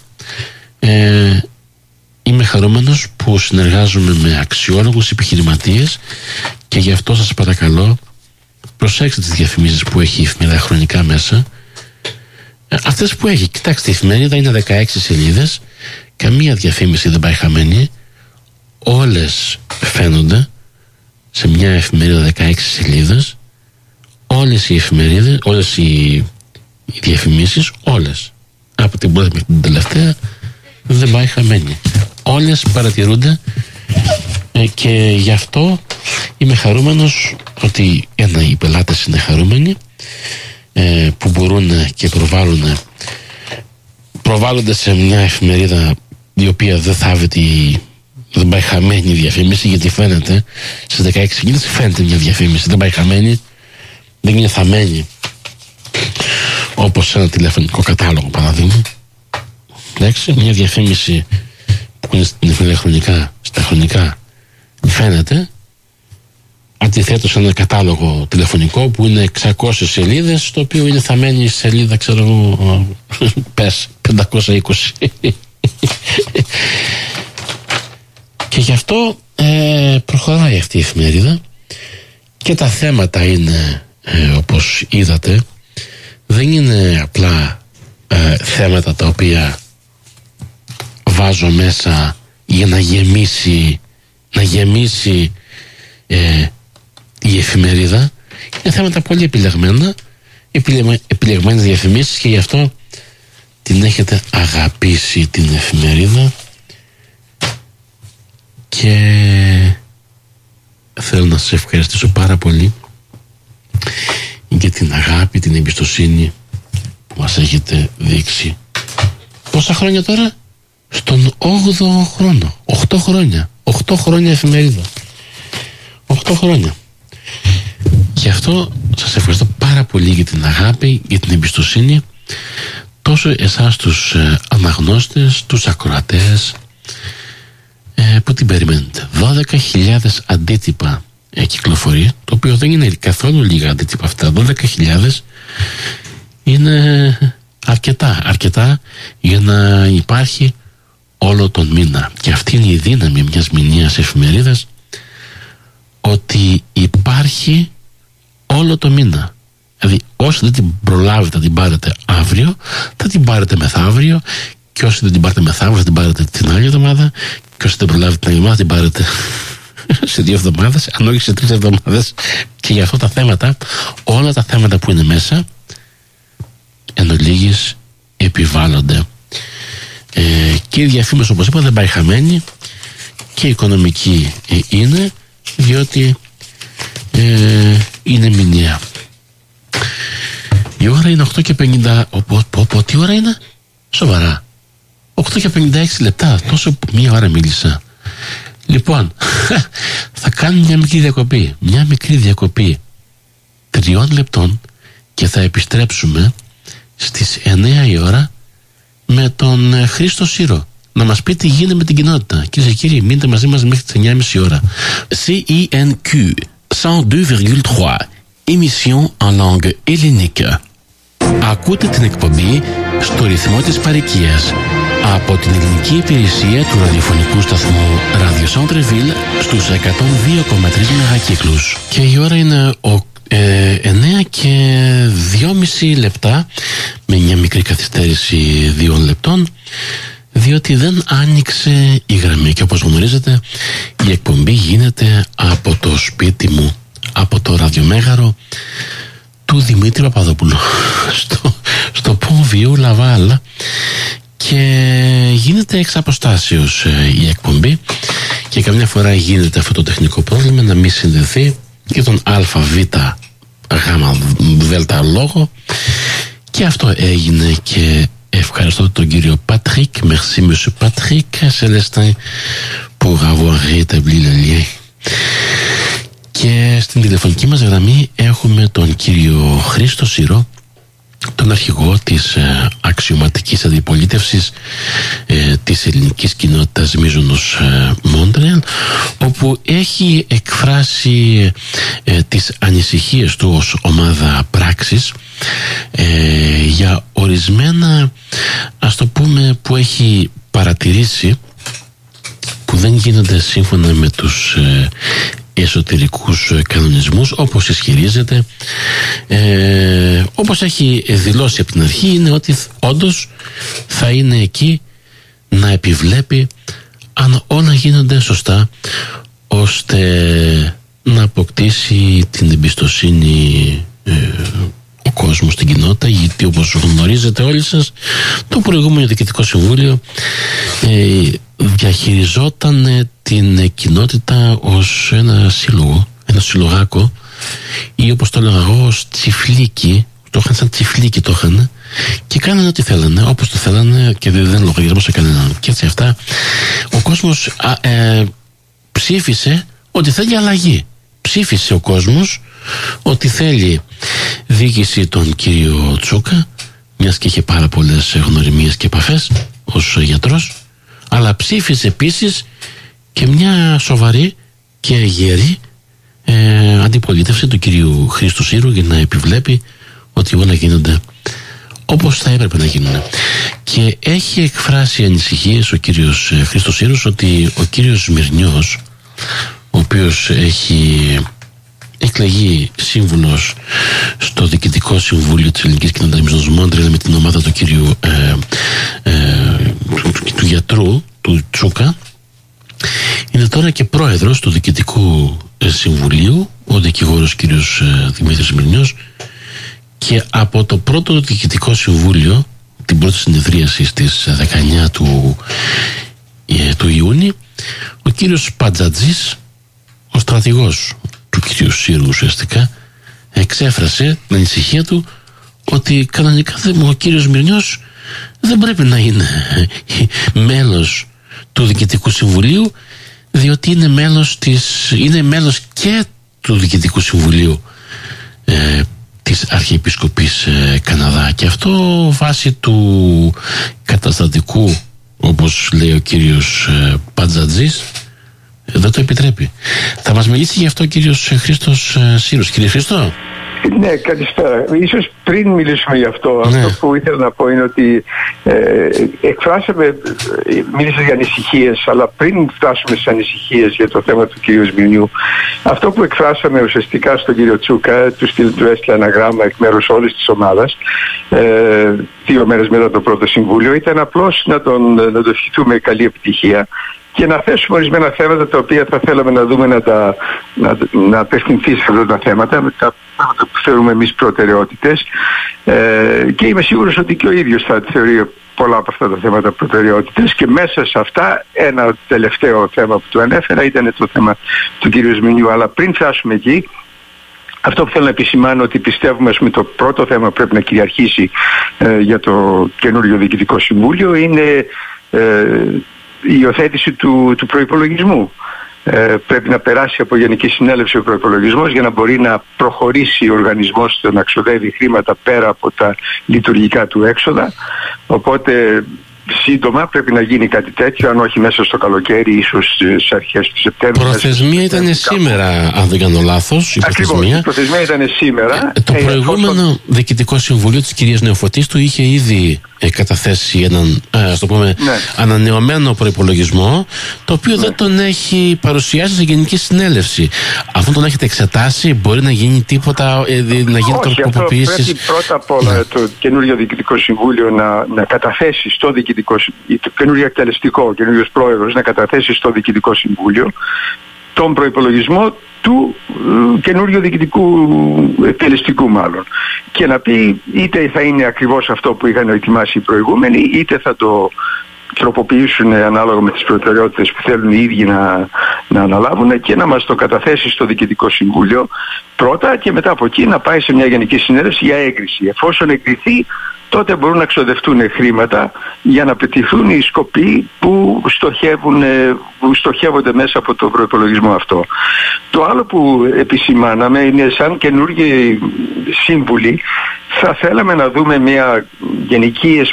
A: είμαι χαρούμενος που συνεργάζομαι με αξιόλογους επιχειρηματίες, και γι' αυτό σας παρακαλώ προσέξτε τις διαφημίσεις που έχει η εφημερίδα χρονικά μέσα. Αυτές που έχει, κοιτάξτε, η εφημερίδα είναι 16 σελίδες, καμία διαφήμιση δεν πάει χαμένη, όλες φαίνονται σε μια εφημερίδα 16 σελίδες, όλες οι εφημερίδες, όλες οι διαφημίσεις, όλες από την πρώτη μέχρι την τελευταία δεν πάει χαμένη, όλες παρατηρούνται, και γι' αυτό είμαι χαρούμενος ότι οι πελάτες είναι χαρούμενοι που μπορούν και προβάλλονται σε μια εφημερίδα η οποία δεν πάει χαμένη η διαφήμιση, γιατί φαίνεται στις 16 σελίδες, φαίνεται μια διαφήμιση, δεν πάει χαμένη, δεν είναι θαμένη όπως σε ένα τηλεφωνικό κατάλογο παράδειγμα. Εντάξει, μια διαφήμιση που είναι στην εφημερίδα στα χρονικά φαίνεται, αντιθέτως σε ένα κατάλογο τηλεφωνικό που είναι 600 σελίδες, το οποίο είναι θαμένη σελίδα, ξέρω εγώ, πες 520. Και γι' αυτό προχωράει αυτή η εφημερίδα, και τα θέματα είναι όπως είδατε, δεν είναι απλά θέματα τα οποία βάζω μέσα για να γεμίσει η εφημερίδα. Είναι θέματα πολύ επιλεγμένα, επιλεγμένες διαφημίσεις, και γι' αυτό την έχετε αγαπήσει την εφημερίδα και θέλω να σας ευχαριστήσω πάρα πολύ για την αγάπη, την εμπιστοσύνη που μας έχετε δείξει. Πόσα χρόνια τώρα? Στον 8ο χρόνο. 8 χρόνια. 8 χρόνια εφημερίδα. 8 χρόνια. Γι' αυτό σας ευχαριστώ πάρα πολύ για την αγάπη, για την εμπιστοσύνη, τόσο εσάς τους αναγνώστες, τους ακροατές που την περιμένετε. 12.000 αντίτυπα κυκλοφορεί, το οποίο δεν είναι καθόλου λίγα αντίτυπα αυτά. 12.000 είναι αρκετά για να υπάρχει όλο τον μήνα. Και αυτή είναι η δύναμη μιας μηνιαίας εφημερίδας, ότι υπάρχει όλο το μήνα. Δηλαδή όσοι δεν την προλάβετε να την πάρετε αύριο, θα την πάρετε μεθαύριο, και όσοι δεν την πάρετε μεθαύριο θα την πάρετε την άλλη εβδομάδα, και όσοι δεν προλάβετε την άλλη εβδομάδα θα την πάρετε σε 2 εβδομάδες, αν όχι σε 3 εβδομάδες. Και για αυτά τα θέματα, όλα τα θέματα που είναι μέσα, εν ολίγης επιβάλλονται. Και η διαφήμιση, όπως είπα, δεν πάει χαμένη, και η οικονομική είναι, διότι είναι μηνιαία. Η ώρα είναι 8:50. Τι ώρα είναι? Σοβαρά, 8:56 λεπτά. Τόσο μία ώρα μίλησα. Λοιπόν, θα κάνω μια μικρή διακοπή 3 λεπτών και θα επιστρέψουμε στις 9 η ώρα με τον Χρήστο Σύρο να μας πει τι γίνεται με την κοινότητα. Κυρίες και κύριοι, μείνετε μαζί μας μέχρι τις 9:30 ώρα. CINQ 102,3, émission en langue hellénique. Ακούτε την εκπομπή στο ρυθμό της παροικίας από την ελληνική υπηρεσία του ραδιοφωνικού σταθμού Radio Centre-Ville στους 102,3 μεγακύκλους. Και η ώρα είναι 9:02 λεπτά, με μια μικρή καθυστέρηση 2 λεπτών, διότι δεν άνοιξε η γραμμή. Και όπως γνωρίζετε, η εκπομπή γίνεται από το σπίτι μου, από το ραδιομέγαρο του Δημήτρη Παπαδόπουλου στο Πont-Vieux Laval, και γίνεται εξ αποστάσεως η εκπομπή, και καμιά φορά γίνεται αυτό το τεχνικό πρόβλημα να μην συνδεθεί και τον ΑΒ Γ λόγο, και αυτό έγινε. Και ευχαριστώ τον κύριο Patrick, merci monsieur Patrick Célestin pour avoir rétabli le lien. Και στην τηλεφωνική μας γραμμή έχουμε τον κύριο Χρήστο Σύρο, τον αρχηγό της αξιωματικής αντιπολίτευσης της ελληνικής κοινότητας Μίζωνος Μόντρεαλ, όπου έχει εκφράσει τις ανησυχίες του ως ομάδα πράξης για ορισμένα, ας το πούμε, που έχει παρατηρήσει, που δεν γίνονται σύμφωνα με τους εσωτερικούς κανονισμούς, όπως ισχυρίζεται. Όπως έχει δηλώσει από την αρχή, είναι ότι όντως θα είναι εκεί να επιβλέπει αν όλα γίνονται σωστά, ώστε να αποκτήσει την εμπιστοσύνη ο κόσμος στην κοινότητα. Γιατί όπως γνωρίζετε όλοι σας, το προηγούμενο Διοικητικό Συμβούλιο διαχειριζόταν την κοινότητα ως ένα σύλλογο, ένα συλλογάκο, ή όπως το έλεγα εγώ, ως τσιφλίκι. Το είχαν σαν τσιφλίκι, το είχαν, και κάνανε ό,τι θέλανε, όπως το θέλανε, και δεν λογαριασμό σε κανέναν. Και έτσι αυτά ο κόσμος ψήφισε ότι θέλει αλλαγή. Ψήφισε ο κόσμος ότι θέλει διοίκηση τον κύριο Τσούκα, μιας και είχε πάρα πολλές γνωριμίες και επαφές ως γιατρός, αλλά ψήφισε επίσης και μια σοβαρή και γερή αντιπολίτευση του κυρίου Χρήστου Σύρου, για να επιβλέπει ότι όλα γίνονται όπως θα έπρεπε να γίνουν. Και έχει εκφράσει ανησυχίες ο κύριος Χρήστος Σύρους ότι ο κύριος Σμυρνιός, ο οποίος έχει εκλεγεί σύμβουλος στο Διοικητικό Συμβούλιο της Ελληνικής Κοινότητας Μίζωνος Μόντρεαλ με την ομάδα του κύριου του γιατρού, του Τσούκα, είναι τώρα και πρόεδρος του Διοικητικού Συμβουλίου, ο δικηγόρος κύριος Δημήτρης Σμυρνιός, και από το πρώτο Διοικητικό Συμβούλιο την πρώτη συνεδρίαση στις 19 του Ιούνιου, ο κύριος Παντζατζής, ο στρατηγός του κυρίου Σύρου ουσιαστικά, εξέφρασε την ανησυχία του ότι κανονικά ο κύριος Μυρνιός δεν πρέπει να είναι μέλος του Διοικητικού Συμβουλίου, διότι είναι μέλος και του Διοικητικού Συμβουλίου της Αρχιεπισκοπής Καναδά, και αυτό βάσει του καταστατικού, όπως λέει ο κύριος Παντζατζής, δεν το επιτρέπει. Θα μας μιλήσει γι' αυτό ο κύριος Χρήστος Σύρους. Κύριε Χρήστο.
B: Ναι, καλησπέρα. Ίσως πριν μιλήσουμε γι' αυτό, αυτό που ήθελα να πω είναι ότι μίλησα για ανησυχίες, αλλά πριν φτάσουμε στις ανησυχίες για το θέμα του κυρίου Σμυρνιού, αυτό που εκφράσαμε ουσιαστικά στον κύριο Τσούκα, του έστειλε ένα γράμμα εκ μέρους όλης της ομάδας, 2 μέρες μετά το πρώτο συμβούλιο, ήταν απλώς να το ευχηθούμε καλή επιτυχία και να θέσουμε ορισμένα θέματα τα οποία θα θέλαμε να δούμε να απευθυνθεί σε αυτά τα θέματα, με τα πράγματα που θεωρούμε εμείς προτεραιότητες, και είμαι σίγουρος ότι και ο ίδιος θα θεωρεί πολλά από αυτά τα θέματα προτεραιότητες, και μέσα σε αυτά ένα τελευταίο θέμα που του ανέφερα ήταν το θέμα του κ. Σμυρνιού. Αλλά πριν φτάσουμε εκεί, αυτό που θέλω να επισημάνω, ότι πιστεύουμε το πρώτο θέμα που πρέπει να κυριαρχήσει για το καινούριο Διοικητικό Συμβούλιο είναι η υιοθέτηση του προϋπολογισμού. Πρέπει να περάσει από Γενική Συνέλευση ο προϋπολογισμός για να μπορεί να προχωρήσει ο οργανισμός στο να ξοδεύει χρήματα πέρα από τα λειτουργικά του έξοδα. Οπότε σύντομα πρέπει να γίνει κάτι τέτοιο, αν όχι μέσα στο καλοκαίρι, ίσως στις αρχές του Σεπτέμβρη.
A: Προθεσμία ήταν σήμερα, αν δεν κάνω λάθος.
B: Ακριβώς, η προθεσμία ήταν σήμερα.
A: Το προηγούμενο Διοικητικό Συμβουλίο της κυρίας Νεοφωτίστου είχε ήδη καταθέσει έναν, ας το πούμε, ανανεωμένο προϋπολογισμό, το οποίο δεν τον έχει παρουσιάσει σε Γενική Συνέλευση. Αφού τον έχετε εξετάσει, μπορεί να γίνει τίποτα, να γίνει τροποποιήσεις?
B: Πρέπει πρώτα απ' όλα το καινούριο Διοικητικό Συμβούλιο να καταθέσει στο το καινούριο εκτελεστικό, ο καινούριος πρόεδρος να καταθέσει στο Διοικητικό Συμβούλιο τον προϋπολογισμό του καινούριου διοικητικού εκτελεστικού μάλλον, και να πει είτε θα είναι ακριβώς αυτό που είχαν ετοιμάσει οι προηγούμενοι, είτε θα το τροποποιήσουν ανάλογα με τις προτεραιότητες που θέλουν οι ίδιοι να αναλάβουν, και να μας το καταθέσει στο Διοικητικό Συμβούλιο πρώτα, και μετά από εκεί να πάει σε μια Γενική Συνέλευση για έγκριση. Εφόσον εγκριθεί, τότε μπορούν να ξοδευτούν χρήματα για να πετυχθούν οι σκοποί που στοχεύονται μέσα από το προϋπολογισμό αυτό. Το άλλο που επισημάναμε είναι, σαν καινούργιοι σύμβουλοι, θα θέλαμε να δούμε μια γενική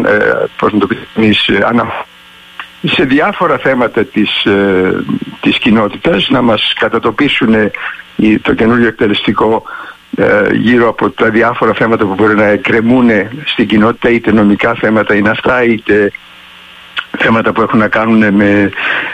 B: σε διάφορα θέματα της κοινότητας, να μας κατατοπίσουν το καινούργιο εκτελεστικό γύρω από τα διάφορα θέματα που μπορεί να εκκρεμούν στην κοινότητα, είτε νομικά θέματα είναι αυτά, είτε θέματα που έχουν να κάνουν με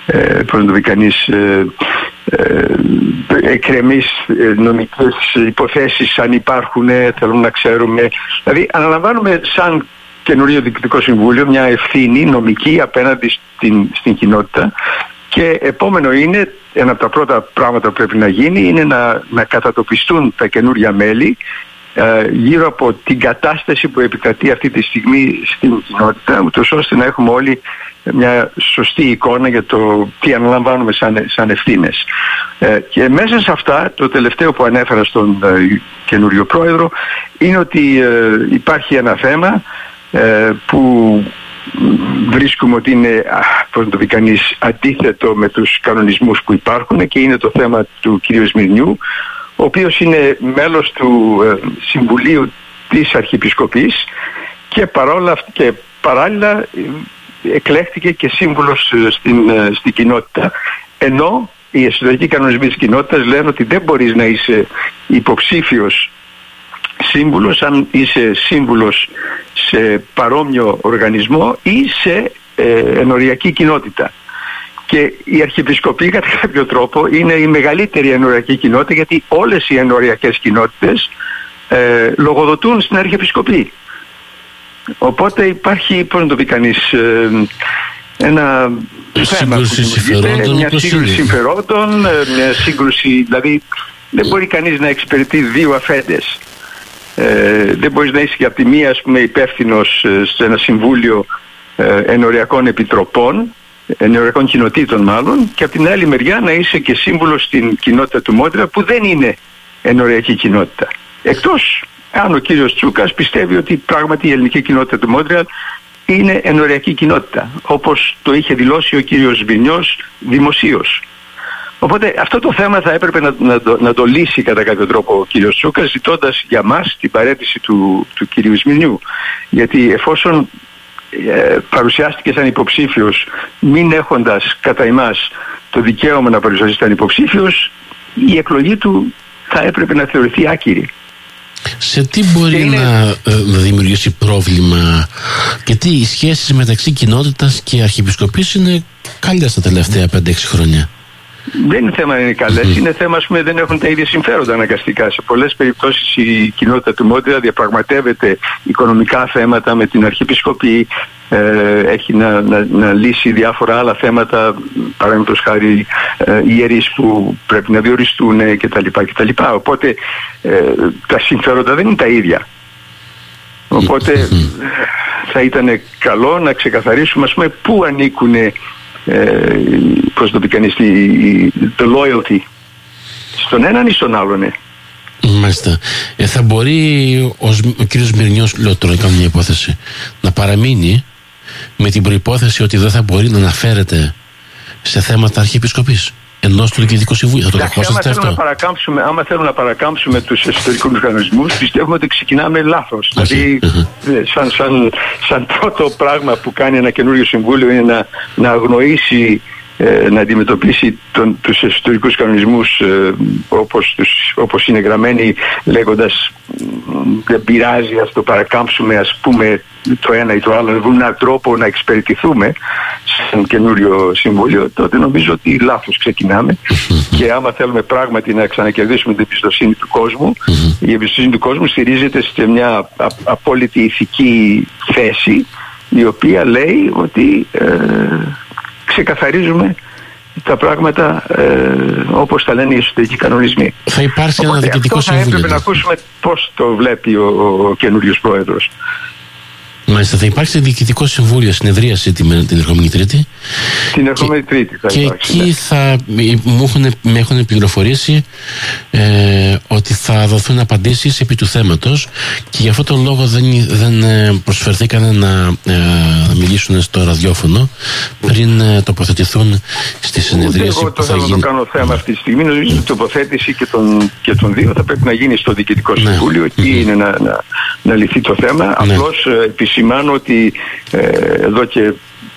B: εκκρεμείς νομικές υποθέσεις, αν υπάρχουν, θέλουμε να ξέρουμε. Δηλαδή αναλαμβάνουμε σαν καινούριο Διοικητικό Συμβούλιο μια ευθύνη νομική απέναντι στην κοινότητα, και επόμενο είναι, ένα από τα πρώτα πράγματα που πρέπει να γίνει είναι να κατατοπιστούν τα καινούρια μέλη γύρω από την κατάσταση που επικρατεί αυτή τη στιγμή στην κοινότητα, ούτως ώστε να έχουμε όλοι μια σωστή εικόνα για το τι αναλαμβάνουμε σαν ευθύνες. Και μέσα σε αυτά, το τελευταίο που ανέφερα στον καινούριο πρόεδρο είναι ότι υπάρχει ένα θέμα που βρίσκουμε ότι είναι, πώς να το πει κανείς, αντίθετο με τους κανονισμούς που υπάρχουν, και είναι το θέμα του κυρίου Σμυρνιού, ο οποίος είναι μέλος του Συμβουλίου της Αρχιεπισκοπής και παράλληλα εκλέχθηκε και σύμβουλος στην κοινότητα, ενώ οι εσωτερικοί κανονισμοί της κοινότητας λένε ότι δεν μπορείς να είσαι υποψήφιος σύμβουλος αν είσαι σύμβουλος σε παρόμοιο οργανισμό ή σε ενοριακή κοινότητα. Και η Αρχιεπισκοπή κατά κάποιο τρόπο είναι η μεγαλύτερη ενοριακή κοινότητα, γιατί όλες οι ενοριακές κοινότητες λογοδοτούν στην Αρχιεπισκοπή. Οπότε υπάρχει, πώς να το πει κανείς, ένα θέμα που δημιουργείται, μια σύγκρουση συμφερόντων, μια σύγκρουση, δηλαδή δεν μπορεί κανείς να εξυπηρετεί δύο αφέντες. Δεν μπορείς να είσαι από τη μία, ας πούμε, υπεύθυνος σε ένα συμβούλιο ενοριακών επιτροπών, ενοριακών κοινοτήτων μάλλον, και από την άλλη μεριά να είσαι και σύμβουλος στην κοινότητα του Μόντρεαλ, που δεν είναι ενοριακή κοινότητα. Εκτός αν ο κύριος Τσούκας πιστεύει ότι πράγματι η ελληνική κοινότητα του Μόντρεαλ είναι ενοριακή κοινότητα, όπως το είχε δηλώσει ο κύριος Βινιός δημοσίως. Οπότε αυτό το θέμα θα έπρεπε να το λύσει κατά κάποιο τρόπο ο κύριος Τσούκας, ζητώντας για μας την παραίτηση του κυρίου Σμυρνιού. Γιατί εφόσον παρουσιάστηκε σαν υποψήφιος, μην έχοντας κατά εμάς το δικαίωμα να παρουσιαστεί σαν υποψήφιος, η εκλογή του θα έπρεπε να θεωρηθεί άκυρη.
A: Σε τι μπορεί να δημιουργήσει πρόβλημα, γιατί οι σχέσεις μεταξύ κοινότητας και αρχιεπισκοπής είναι καλές τα τελευταία 5-6 χρόνια?
B: Δεν είναι θέμα να είναι καλές, είναι θέμα, ας πούμε, δεν έχουν τα ίδια συμφέροντα αναγκαστικά. Σε πολλές περιπτώσεις η κοινότητα του Μόντρεαλ διαπραγματεύεται οικονομικά θέματα με την αρχιεπισκοπή, έχει να λύσει διάφορα άλλα θέματα, παραδείγματος χάρη ιερείς που πρέπει να διοριστούν κτλ. Οπότε τα συμφέροντα δεν είναι τα ίδια. Οπότε θα ήταν καλό να ξεκαθαρίσουμε, ας πούμε, πού ανήκουν, πώς το πει κανείς, το loyalty, στον έναν ή στον άλλον.
A: Μάλιστα. Θα μπορεί ο κύριος Μυρνιός, λέω τώρα, κάνω μια υπόθεση, να παραμείνει με την προϋπόθεση ότι δεν θα μπορεί να αναφέρεται σε θέματα αρχιεπισκοπής ενός του Διοικητικού Συμβουλίου? Θα το δεχόσαστε αυτό?
B: Άμα θέλουμε να παρακάμψουμε τους εσωτερικούς κανονισμούς, πιστεύουμε ότι ξεκινάμε λάθος. Δηλαδή, σαν πρώτο πράγμα που κάνει ένα καινούριο συμβούλιο είναι να αγνοήσει, να αντιμετωπίσει τους εσωτερικούς κανονισμούς όπως είναι γραμμένοι, λέγοντας δεν πειράζει, ας το παρακάμψουμε, ας πούμε το ένα ή το άλλο, να βρουν έναν τρόπο να εξυπηρετηθούμε σαν καινούριο συμβούλιο. Τότε νομίζω ότι λάθος ξεκινάμε και άμα θέλουμε πράγματι να ξανακερδίσουμε την εμπιστοσύνη του κόσμου, η εμπιστοσύνη του κόσμου στηρίζεται σε μια απόλυτη ηθική θέση, η οποία λέει ότι ξεκαθαρίζουμε τα πράγματα όπως τα λένε οι εσωτερικοί κανονισμοί.
A: Θα υπάρξει ένα διοικητικό συμβούλιο.
B: Θα έπρεπε να ακούσουμε πώς το βλέπει ο καινούριος πρόεδρος.
A: Μάλιστα, θα υπάρξει διοικητικό συμβούλιο, συνεδρίαση την ερχόμενη Τρίτη.
B: Την ερχόμενη Τρίτη θα υπάρξει.
A: Και εκεί με έχουν πληροφορήσει ότι θα δοθούν απαντήσεις επί του θέματος, και γι' αυτό τον λόγο δεν προσφερθήκαν να μιλήσουν στο ραδιόφωνο πριν τοποθετηθούν στη συνεδρίαση που θα γίνει.
B: Εγώ το κάνω θέμα αυτή τη στιγμή. Νομίζω ότι η τοποθέτηση και των δύο θα πρέπει να γίνει στο Διοικητικό Συμβούλιο. Εκεί είναι να λυθεί το θέμα. Απλώς επισημάνω ότι εδώ και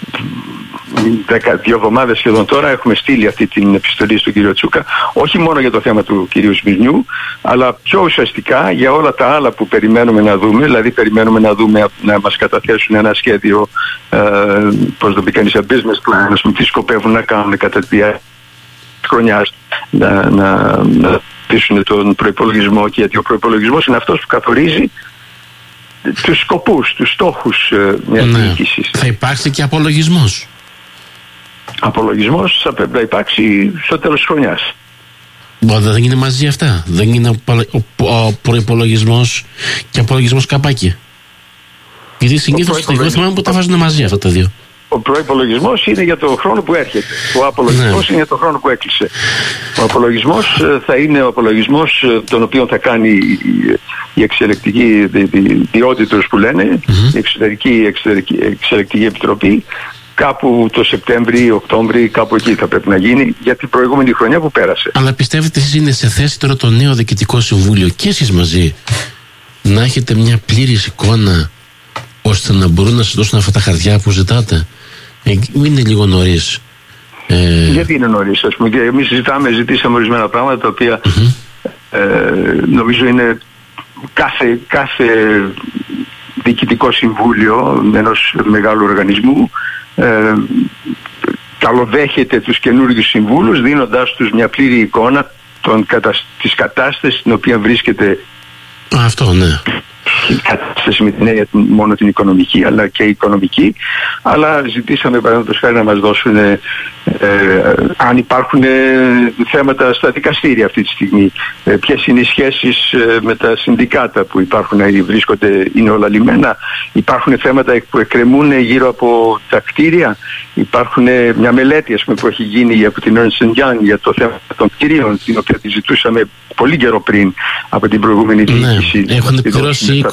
B: 2 εβδομάδες σχεδόν τώρα έχουμε στείλει αυτή την επιστολή στον κύριο Τσούκα, όχι μόνο για το θέμα του κυρίου Σμυρνιού, αλλά πιο ουσιαστικά για όλα τα άλλα που περιμένουμε να δούμε. Δηλαδή περιμένουμε να δούμε, να μας καταθέσουν ένα σχέδιο, πώς το πει κανείς, business plan, ας πούμε, τι σκοπεύουν να κάνουν κατά τη διάρκεια της χρονιάς, να πείσουν τον προϋπολογισμό, και γιατί ο προϋπολογισμός είναι αυτός που καθορίζει τους σκοπούς, τους στόχους μιας διοίκησης.
A: Θα υπάρξει και απολογισμός.
B: Απολογισμός θα πρέπει να υπάρξει στο τέλος της χρονιάς.
A: Δεν είναι μαζί αυτά? Δεν είναι ο προϋπολογισμός και απολογισμός καπάκι? Γιατί συνήθως εγώ θυμάμαι που τα βάζουν μαζί αυτά τα δύο.
B: Ο προϋπολογισμός είναι για το χρόνο που έρχεται. Ο απολογισμός είναι για το χρόνο που έκλεισε. Ο απολογισμός θα είναι ο απολογισμός τον οποίο θα κάνει η εξελεκτική, οι auditors που λένε, η εξελεκτική επιτροπή, κάπου το Σεπτέμβρη, Οκτώβρη, κάπου εκεί θα πρέπει να γίνει, για την προηγούμενη χρονιά που πέρασε.
A: Αλλά πιστεύετε εσείς είναι σε θέση τώρα το νέο Διοικητικό Συμβούλιο και εσείς μαζί να έχετε μια πλήρης εικόνα, ώστε να μπορούν να σας δώσουν αυτά τα χαρτιά που ζητάτε? Είναι λίγο νωρίς?
B: Γιατί είναι νωρίς, ας πούμε? Και εμείς ζητήσαμε ορισμένα πράγματα τα οποία νομίζω είναι κάθε διοικητικό συμβούλιο ενός μεγάλου οργανισμού καλοδέχεται τους καινούργιους συμβούλους, δίνοντάς τους μια πλήρη εικόνα της κατάστασης στην οποία βρίσκεται
A: αυτό,
B: κατάσταση με την έννοια μόνο την οικονομική, αλλά και η οικονομική, αλλά ζητήσαμε παραδείγματος χάρη να μας δώσουν αν υπάρχουν θέματα στα δικαστήρια αυτή τη στιγμή, ποιες είναι οι σχέσεις με τα συνδικάτα που υπάρχουν, βρίσκονται, είναι όλα λιμένα, υπάρχουν θέματα που εκκρεμούν γύρω από τα κτίρια, υπάρχουν μια μελέτη που έχει γίνει από την Ernst & Young για το θέμα των κτίριων, την οποία τη ζητούσαμε πολύ καιρό πριν από την προηγούμενη διοίκηση.
A: Έχουν πληρώσει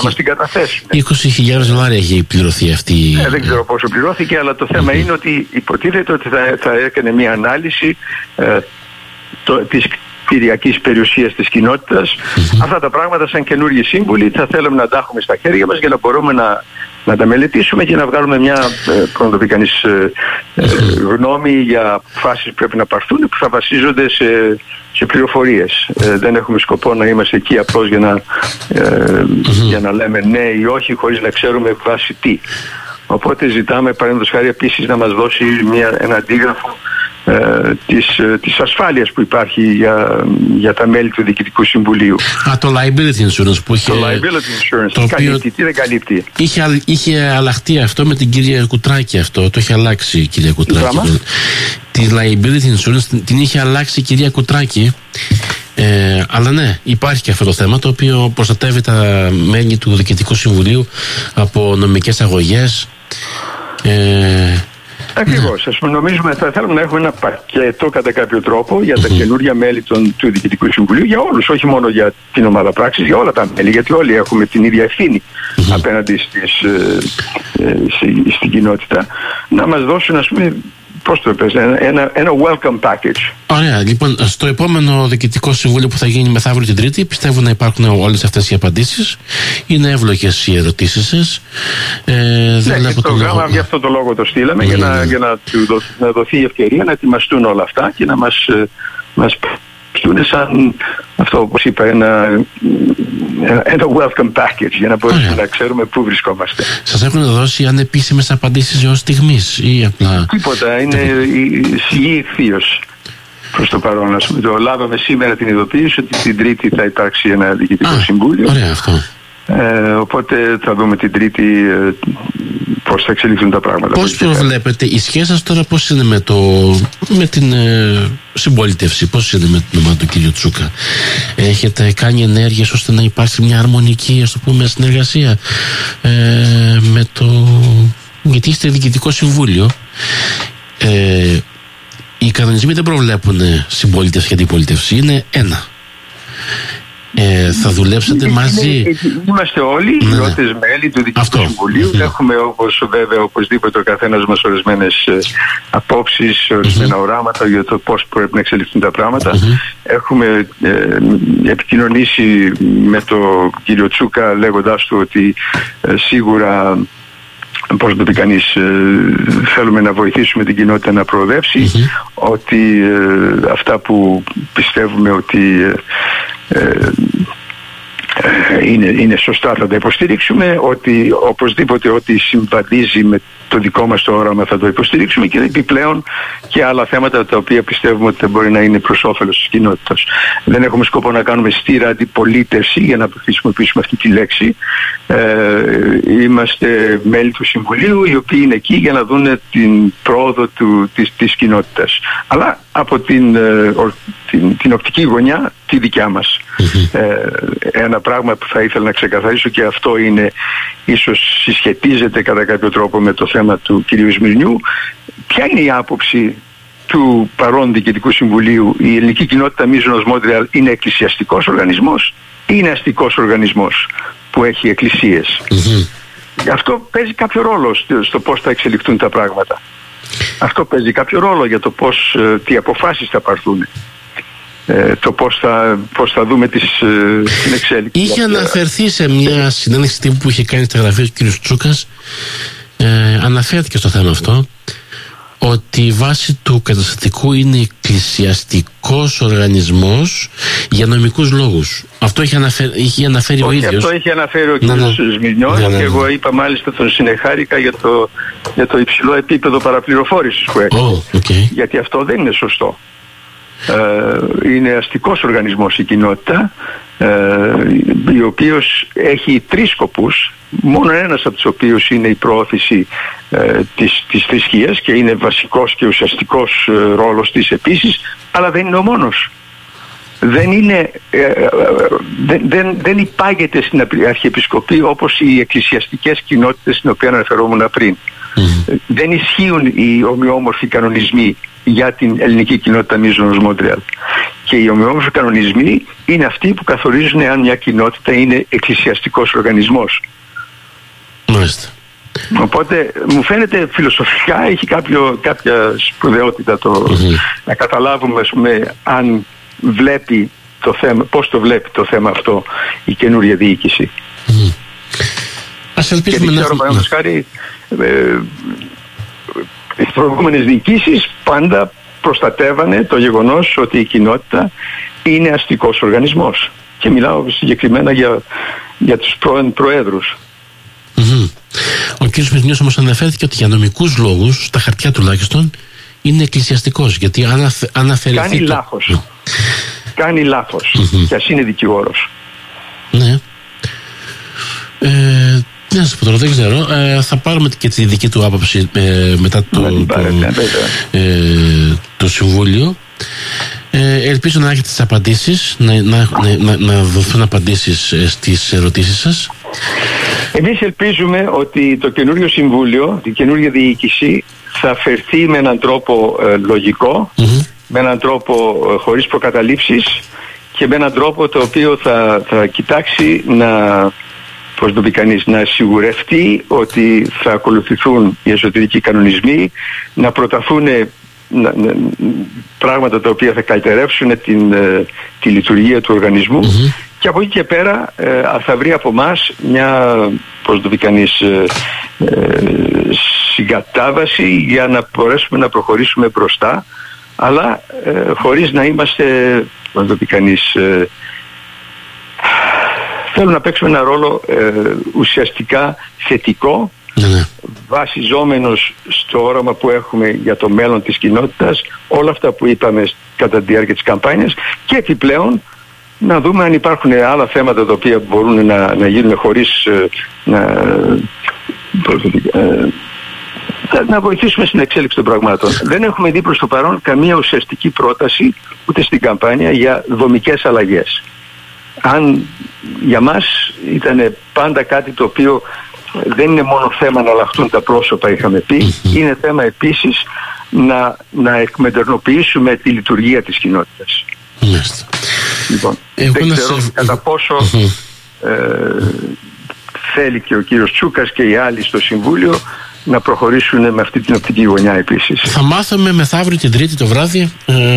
A: 20.000 $20,000 έχει πληρωθεί αυτή.
B: Δεν ξέρω πόσο πληρώθηκε, αλλά το θέμα είναι ότι υποτίθεται ότι θα έκανε μια ανάλυση της κτηριακής περιουσίας της κοινότητας. Αυτά τα πράγματα σαν καινούργιοι σύμβουλοι θα θέλαμε να τα έχουμε στα χέρια μας για να μπορούμε να τα μελετήσουμε και να βγάλουμε μια γνώμη για αποφάσεις που πρέπει να πάρθουν που θα βασίζονται σε πληροφορίες. Δεν έχουμε σκοπό να είμαστε εκεί απλώς για να λέμε ναι ή όχι χωρίς να ξέρουμε βάσει τι. Οπότε ζητάμε παραδείγματος χάρη επίσης να μας δώσει ένα αντίγραφο της ασφάλειας που υπάρχει για τα μέλη του Διοικητικού Συμβουλίου.
A: Το liability insurance που είχε.
B: Το liability insurance. Τι καλύπτει, τι δεν καλύπτει.
A: Είχε αλλάχτεί αυτό με την κυρία Κουτράκη αυτό. Το είχε αλλάξει η κυρία Κουτράκη. Τη liability insurance την είχε αλλάξει η κυρία Κουτράκη. Αλλά ναι, υπάρχει και αυτό το θέμα το οποίο προστατεύει τα μέλη του Διοικητικού Συμβουλίου από νομικές αγωγές.
B: Ακριβώς. Ας πούμε, νομίζουμε θα θέλουμε να έχουμε ένα πακέτο κατά κάποιο τρόπο για τα καινούργια μέλη του Διοικητικού Συμβουλίου, για όλους, όχι μόνο για την ομάδα πράξης, για όλα τα μέλη, γιατί όλοι έχουμε την ίδια ευθύνη απέναντι στην κοινότητα. Να μας δώσουν, ας πούμε, πώς το πες, ένα welcome package.
A: Ωραία, λοιπόν, στο επόμενο Διοικητικό Συμβούλιο που θα γίνει μεθαύριο την Τρίτη, πιστεύω να υπάρχουν όλες αυτές οι απαντήσεις. Είναι εύλογες οι ερωτήσεις σας.
B: Γι' αυτό το λόγο το στείλαμε, για να δοθεί η ευκαιρία να ετοιμαστούν όλα αυτά και να μας στούν σαν αυτό, όπως είπα, ένα welcome package, για να μπορούμε να ξέρουμε πού βρισκόμαστε.
A: Σας έχουν δώσει ανεπίσημες απαντήσεις έως στιγμής ή απλά?
B: Τίποτα, είναι σιγή ευθείως προς το παρόν. Το λάβαμε σήμερα την ειδοποίηση ότι την Τρίτη θα υπάρξει ένα Διοικητικό Συμβούλιο.
A: Ωραία αυτό.
B: Οπότε θα δούμε την Τρίτη πώς θα εξελιχθούν τα πράγματα.
A: Πώς προβλέπετε, η σχέση σας τώρα πώς είναι με την συμπολίτευση, πώς είναι με την ομάδα του κ. Τσούκα? Έχετε κάνει ενέργειες ώστε να υπάρξει μια αρμονική, ας το πούμε, συνεργασία γιατί είστε Διοικητικό Συμβούλιο, οι κανονισμοί δεν προβλέπουν συμπολίτευση και αντιπολίτευση, είναι ένα. Θα δουλέψετε μαζί?
B: Είμαστε όλοι οι πρώτες μέλη του Διοικητικού Συμβουλίου. Έχουμε βέβαια οπωσδήποτε ο καθένας μας ορισμένες απόψεις, ορισμένα οράματα για το πώς πρέπει να εξελιχθούν τα πράγματα. Έχουμε επικοινωνήσει με τον κύριο Τσούκα λέγοντάς του ότι σίγουρα, πώς το πει κανείς, θέλουμε να βοηθήσουμε την κοινότητα να προοδεύσει, ότι αυτά που πιστεύουμε ότι είναι σωστά θα τα υποστηρίξουμε, ότι οπωσδήποτε ό,τι συμβαδίζει με το δικό μας το όραμα θα το υποστηρίξουμε, και επιπλέον και άλλα θέματα τα οποία πιστεύουμε ότι μπορεί να είναι προς όφελος της κοινότητας. Δεν έχουμε σκοπό να κάνουμε στήρα αντιπολίτευση, για να χρησιμοποιήσουμε αυτή τη λέξη. Είμαστε μέλη του Συμβουλίου οι οποίοι είναι εκεί για να δουν την πρόοδο της κοινότητας, αλλά από την οπτική γωνιά τη δικιά μας. Ένα πράγμα που θα ήθελα να ξεκαθαρίσω, και αυτό είναι ίσως συσχετίζεται κατά κάποιο τρόπο με το θέμα του κυρίου Σμυρνιού: ποια είναι η άποψη του παρόν Διοικητικού Συμβουλίου? Η ελληνική κοινότητα Μίζωνος Μόντρεαλ είναι εκκλησιαστικός οργανισμός ή είναι αστικός οργανισμός που έχει εκκλησίες? Αυτό παίζει κάποιο ρόλο στο πώς θα εξελιχθούν τα πράγματα. Αυτό παίζει κάποιο ρόλο για το τι αποφάσεις θα πάρθουν. Το πώς θα δούμε την εξέλιξη.
A: Είχε αναφερθεί σε μια συνέντευξη τύπου που είχε κάνει στα γραφεία του κ. Τσούκας, αναφέρθηκε στο θέμα αυτό, ότι η βάση του καταστατικού είναι εκκλησιαστικός οργανισμός για νομικούς λόγους. Αυτό είχε αναφέρει ο ίδιος.
B: Αυτό είχε αναφέρει ο κ. Σμυρνιός, και εγώ είπα μάλιστα τον συνεχάρηκα για το υψηλό επίπεδο παραπληροφόρησης που έχει. Γιατί αυτό δεν είναι σωστό. Είναι αστικός οργανισμός η κοινότητα, ο οποίος έχει 3 σκοπούς, μόνο ένας από τους οποίους είναι η προώθηση της θρησκείας και είναι βασικός και ουσιαστικός ρόλος της επίσης, αλλά δεν είναι ο μόνος. Δεν υπάγεται στην Αρχιεπισκοπή όπως οι εκκλησιαστικές κοινότητες στην οποία αναφερόμουν πριν. Δεν ισχύουν οι ομοιόμορφοι κανονισμοί για την ελληνική κοινότητα μείζωνος Μόντρεαλ. Και οι ομοιόμορφοι κανονισμοί είναι αυτοί που καθορίζουν αν μια κοινότητα είναι εκκλησιαστικός οργανισμός.
A: Μάλιστα.
B: Οπότε μου φαίνεται φιλοσοφικά έχει κάποια σπουδαιότητα να καταλάβουμε, ας πούμε, αν βλέπει το θέμα, πώς το βλέπει το θέμα αυτό η καινούργια διοίκηση.
A: Ας ελπίσουμε
B: να έχουμε... χάρη, οι προηγούμενες διοικήσεις πάντα προστατεύανε το γεγονός ότι η κοινότητα είναι αστικός οργανισμός. Και μιλάω συγκεκριμένα για τους πρώην προέδρους.
A: Ο κ. Σμυρνιός όμως αναφέρθηκε ότι για νομικούς λόγους, στα χαρτιά τουλάχιστον, είναι εκκλησιαστικός, γιατί αν αφαιρεθεί...
B: Κάνει λάθος και ας είναι δικηγόρος.
A: Ναι. Να σας πω τώρα, δεν ξέρω. Θα πάρουμε και τη δική του άποψη μετά το Συμβούλιο. Ελπίζω να έχετε τις απαντήσεις, να δοθούν απαντήσεις στις ερωτήσεις σας.
B: Εμείς ελπίζουμε ότι το καινούριο Συμβούλιο, η καινούργια διοίκηση θα φερθεί με έναν τρόπο λογικό, με έναν τρόπο χωρίς προκαταλήψεις και με έναν τρόπο το οποίο θα κοιτάξει να σιγουρευτεί ότι θα ακολουθηθούν οι εσωτερικοί κανονισμοί, να προταθούν πράγματα τα οποία θα καλυτερεύσουν τη λειτουργία του οργανισμού και από εκεί και πέρα θα βρει από εμάς μια συγκατάβαση για να μπορέσουμε να προχωρήσουμε μπροστά, αλλά χωρίς να είμαστε θέλουμε να παίξουμε ένα ρόλο ουσιαστικά θετικό, βασιζόμενος στο όραμα που έχουμε για το μέλλον της κοινότητας, όλα αυτά που είπαμε κατά τη διάρκεια της καμπάνιας, και επιπλέον να δούμε αν υπάρχουν άλλα θέματα τα οποία μπορούν να γίνουν χωρίς να βοηθήσουμε στην εξέλιξη των πραγμάτων. Δεν έχουμε δει προς το παρόν καμία ουσιαστική πρόταση ούτε στην καμπάνια για δομικές αλλαγές. Αν για μας ήταν πάντα κάτι το οποίο δεν είναι μόνο θέμα να αλλάχτούν τα πρόσωπα, είχαμε πει, είναι θέμα επίσης να εκμετροποιήσουμε τη λειτουργία της κοινότητας. Λοιπόν, δεν ξέρω κατά πόσο θέλει και ο κύριος Τσούκας και οι άλλοι στο Συμβούλιο να προχωρήσουν με αυτή την οπτική γωνιά επίσης.
A: Θα μάθουμε μεθαύριο την Τρίτη το βράδυ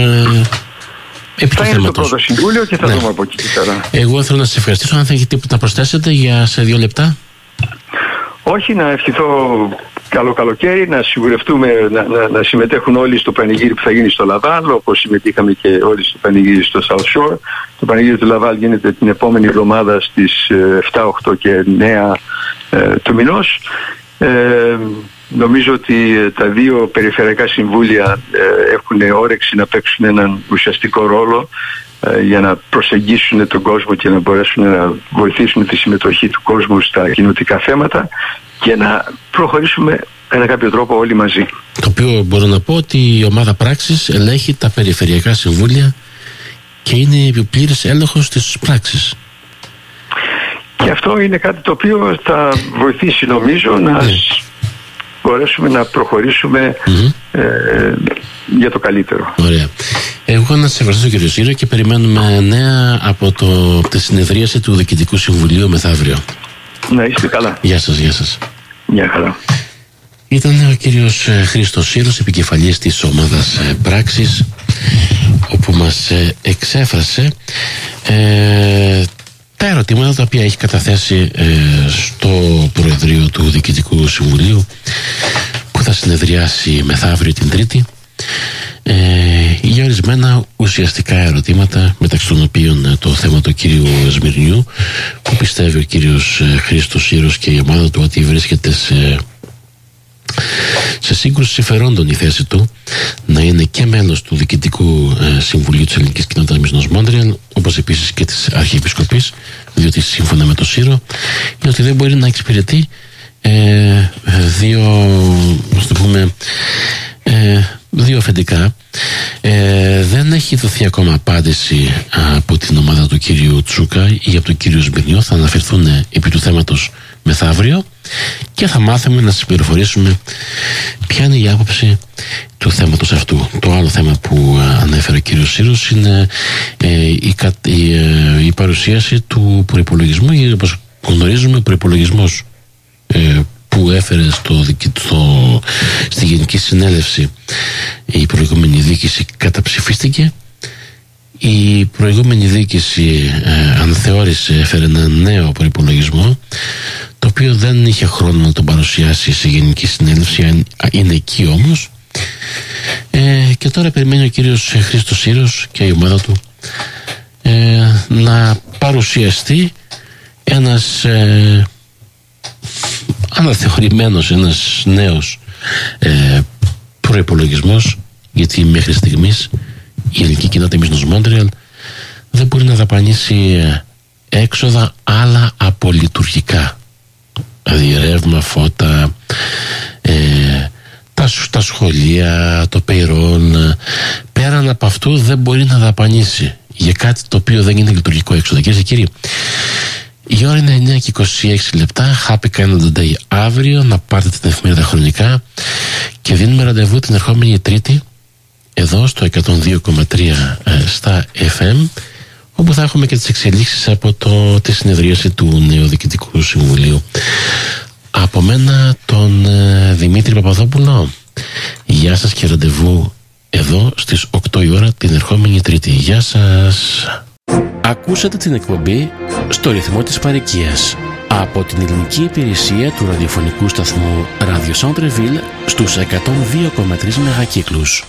B: θα είναι το πρώτο Συμβούλιο και θα δούμε από εκεί και πέρα.
A: Εγώ θέλω να σας ευχαριστήσω. Αν θα έχετε τίποτα να προσθέσετε σε 2 λεπτά.
B: Όχι, να ευχηθώ καλό καλοκαίρι, να σιγουρευτούμε να συμμετέχουν όλοι στο πανηγύρι που θα γίνει στο Λαβάλ, όπως συμμετείχαμε και όλοι στο πανηγύρι στο South Shore. Το πανηγύρι του Λαβάλ γίνεται την επόμενη εβδομάδα στις 7, 8 και 9 του μηνός. Νομίζω ότι τα 2 περιφερειακά συμβούλια έχουν όρεξη να παίξουν έναν ουσιαστικό ρόλο για να προσεγγίσουν τον κόσμο και να μπορέσουν να βοηθήσουν τη συμμετοχή του κόσμου στα κοινωτικά θέματα και να προχωρήσουμε κατά κάποιο τρόπο όλοι μαζί.
A: Το οποίο μπορώ να πω ότι η ομάδα πράξης ελέγχει τα περιφερειακά συμβούλια και είναι πλήρης έλεγχος της πράξης.
B: Και αυτό είναι κάτι το οποίο θα βοηθήσει, νομίζω, να μπορέσουμε να προχωρήσουμε για το καλύτερο.
A: Ωραία. Εγώ να σας ευχαριστήσω, κύριο Σύρο, και περιμένουμε νέα από τη συνεδρίαση του Διοικητικού Συμβουλίου μεθαύριο.
B: Να είστε καλά.
A: Γεια σας, γεια σας.
B: Γεια χαρά.
A: Ήταν ο κύριος Χρήστος Σύρος, επικεφαλής της ομάδας πράξης, όπου μας εξέφρασε τα ερωτήματα τα οποία έχει καταθέσει στο Προεδρείο του Διοικητικού Συμβουλίου, που θα συνεδριάσει μεθαύριο την Τρίτη, για ορισμένα ουσιαστικά ερωτήματα, μεταξύ των οποίων το θέμα του κύριου Σμυρνιού, που πιστεύει ο κύριος Χρήστος Σύρος και η ομάδα του ότι βρίσκεται σε σύγκρουση συμφερόντων η θέση του να είναι και μέλος του Διοικητικού Συμβουλίου της Ελληνικής Κοινότητας Μισθενός Μόντρεαλ, όπως επίσης και της Αρχιεπισκοπής, διότι σύμφωνα με το ΣΥΡΟ είναι ότι δεν μπορεί να εξυπηρετεί δύο αφεντικά. Δεν έχει δοθεί ακόμα απάντηση από την ομάδα του κυρίου Τσούκα ή από τον κύριο Σμπυρνιό. Θα αναφερθούν επί του θέματος μεθαύριο και θα μάθουμε να σας πληροφορήσουμε ποια είναι η άποψη του θέματος αυτού. Το άλλο θέμα που ανέφερε ο κύριος Σύρος είναι η παρουσίαση του προϋπολογισμού. Όπως γνωρίζουμε, ο προϋπολογισμός που έφερε στη Γενική Συνέλευση η προηγούμενη διοίκηση καταψηφίστηκε. Η προηγούμενη διοίκηση αναθεώρησε, έφερε ένα νέο προϋπολογισμό, το οποίο δεν είχε χρόνο να τον παρουσιάσει σε Γενική Συνέλευση, είναι εκεί όμως, και τώρα περιμένει ο κύριος Χρήστος Σύρος και η ομάδα του να παρουσιαστεί ένας αναθεωρημένος, ένας νέος προϋπολογισμός, γιατί μέχρι στιγμής η Ελληνική Κοινότητα Μισθενός Μόντρεαλ δεν μπορεί να δαπανίσει έξοδα άλλα από λειτουργικά, δηλαδή ρεύμα, φώτα, τα σχολεία, το payroll. Πέραν από αυτού δεν μπορεί να δαπανίσει για κάτι το οποίο δεν είναι λειτουργικό έξοδο. Κυρίες και κύριοι, η ώρα είναι 9 και 26 λεπτά. Happy Canada Day αύριο. Να πάρετε την εφημερίδα χρονικά και δίνουμε ραντεβού την ερχόμενη Τρίτη εδώ στο 102,3 στα FM, όπου θα έχουμε και τις εξελίξεις από τη συνεδρίαση του νέου Διοικητικού Συμβουλίου. Από μένα τον Δημήτρη Παπαδόπουλο, γεια σας και ραντεβού εδώ στις 8 η ώρα την ερχόμενη Τρίτη. Γεια σας.
C: Ακούσατε την εκπομπή «Στο ρυθμό της παροικίας» από την ελληνική υπηρεσία του ραδιοφωνικού σταθμού Radio Centre Ville στους 102,3 μεγακύκλους.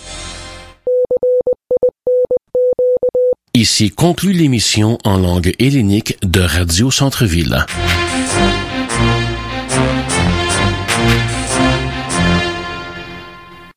C: Ici conclut l'émission en langue hellénique de Radio Centre Ville.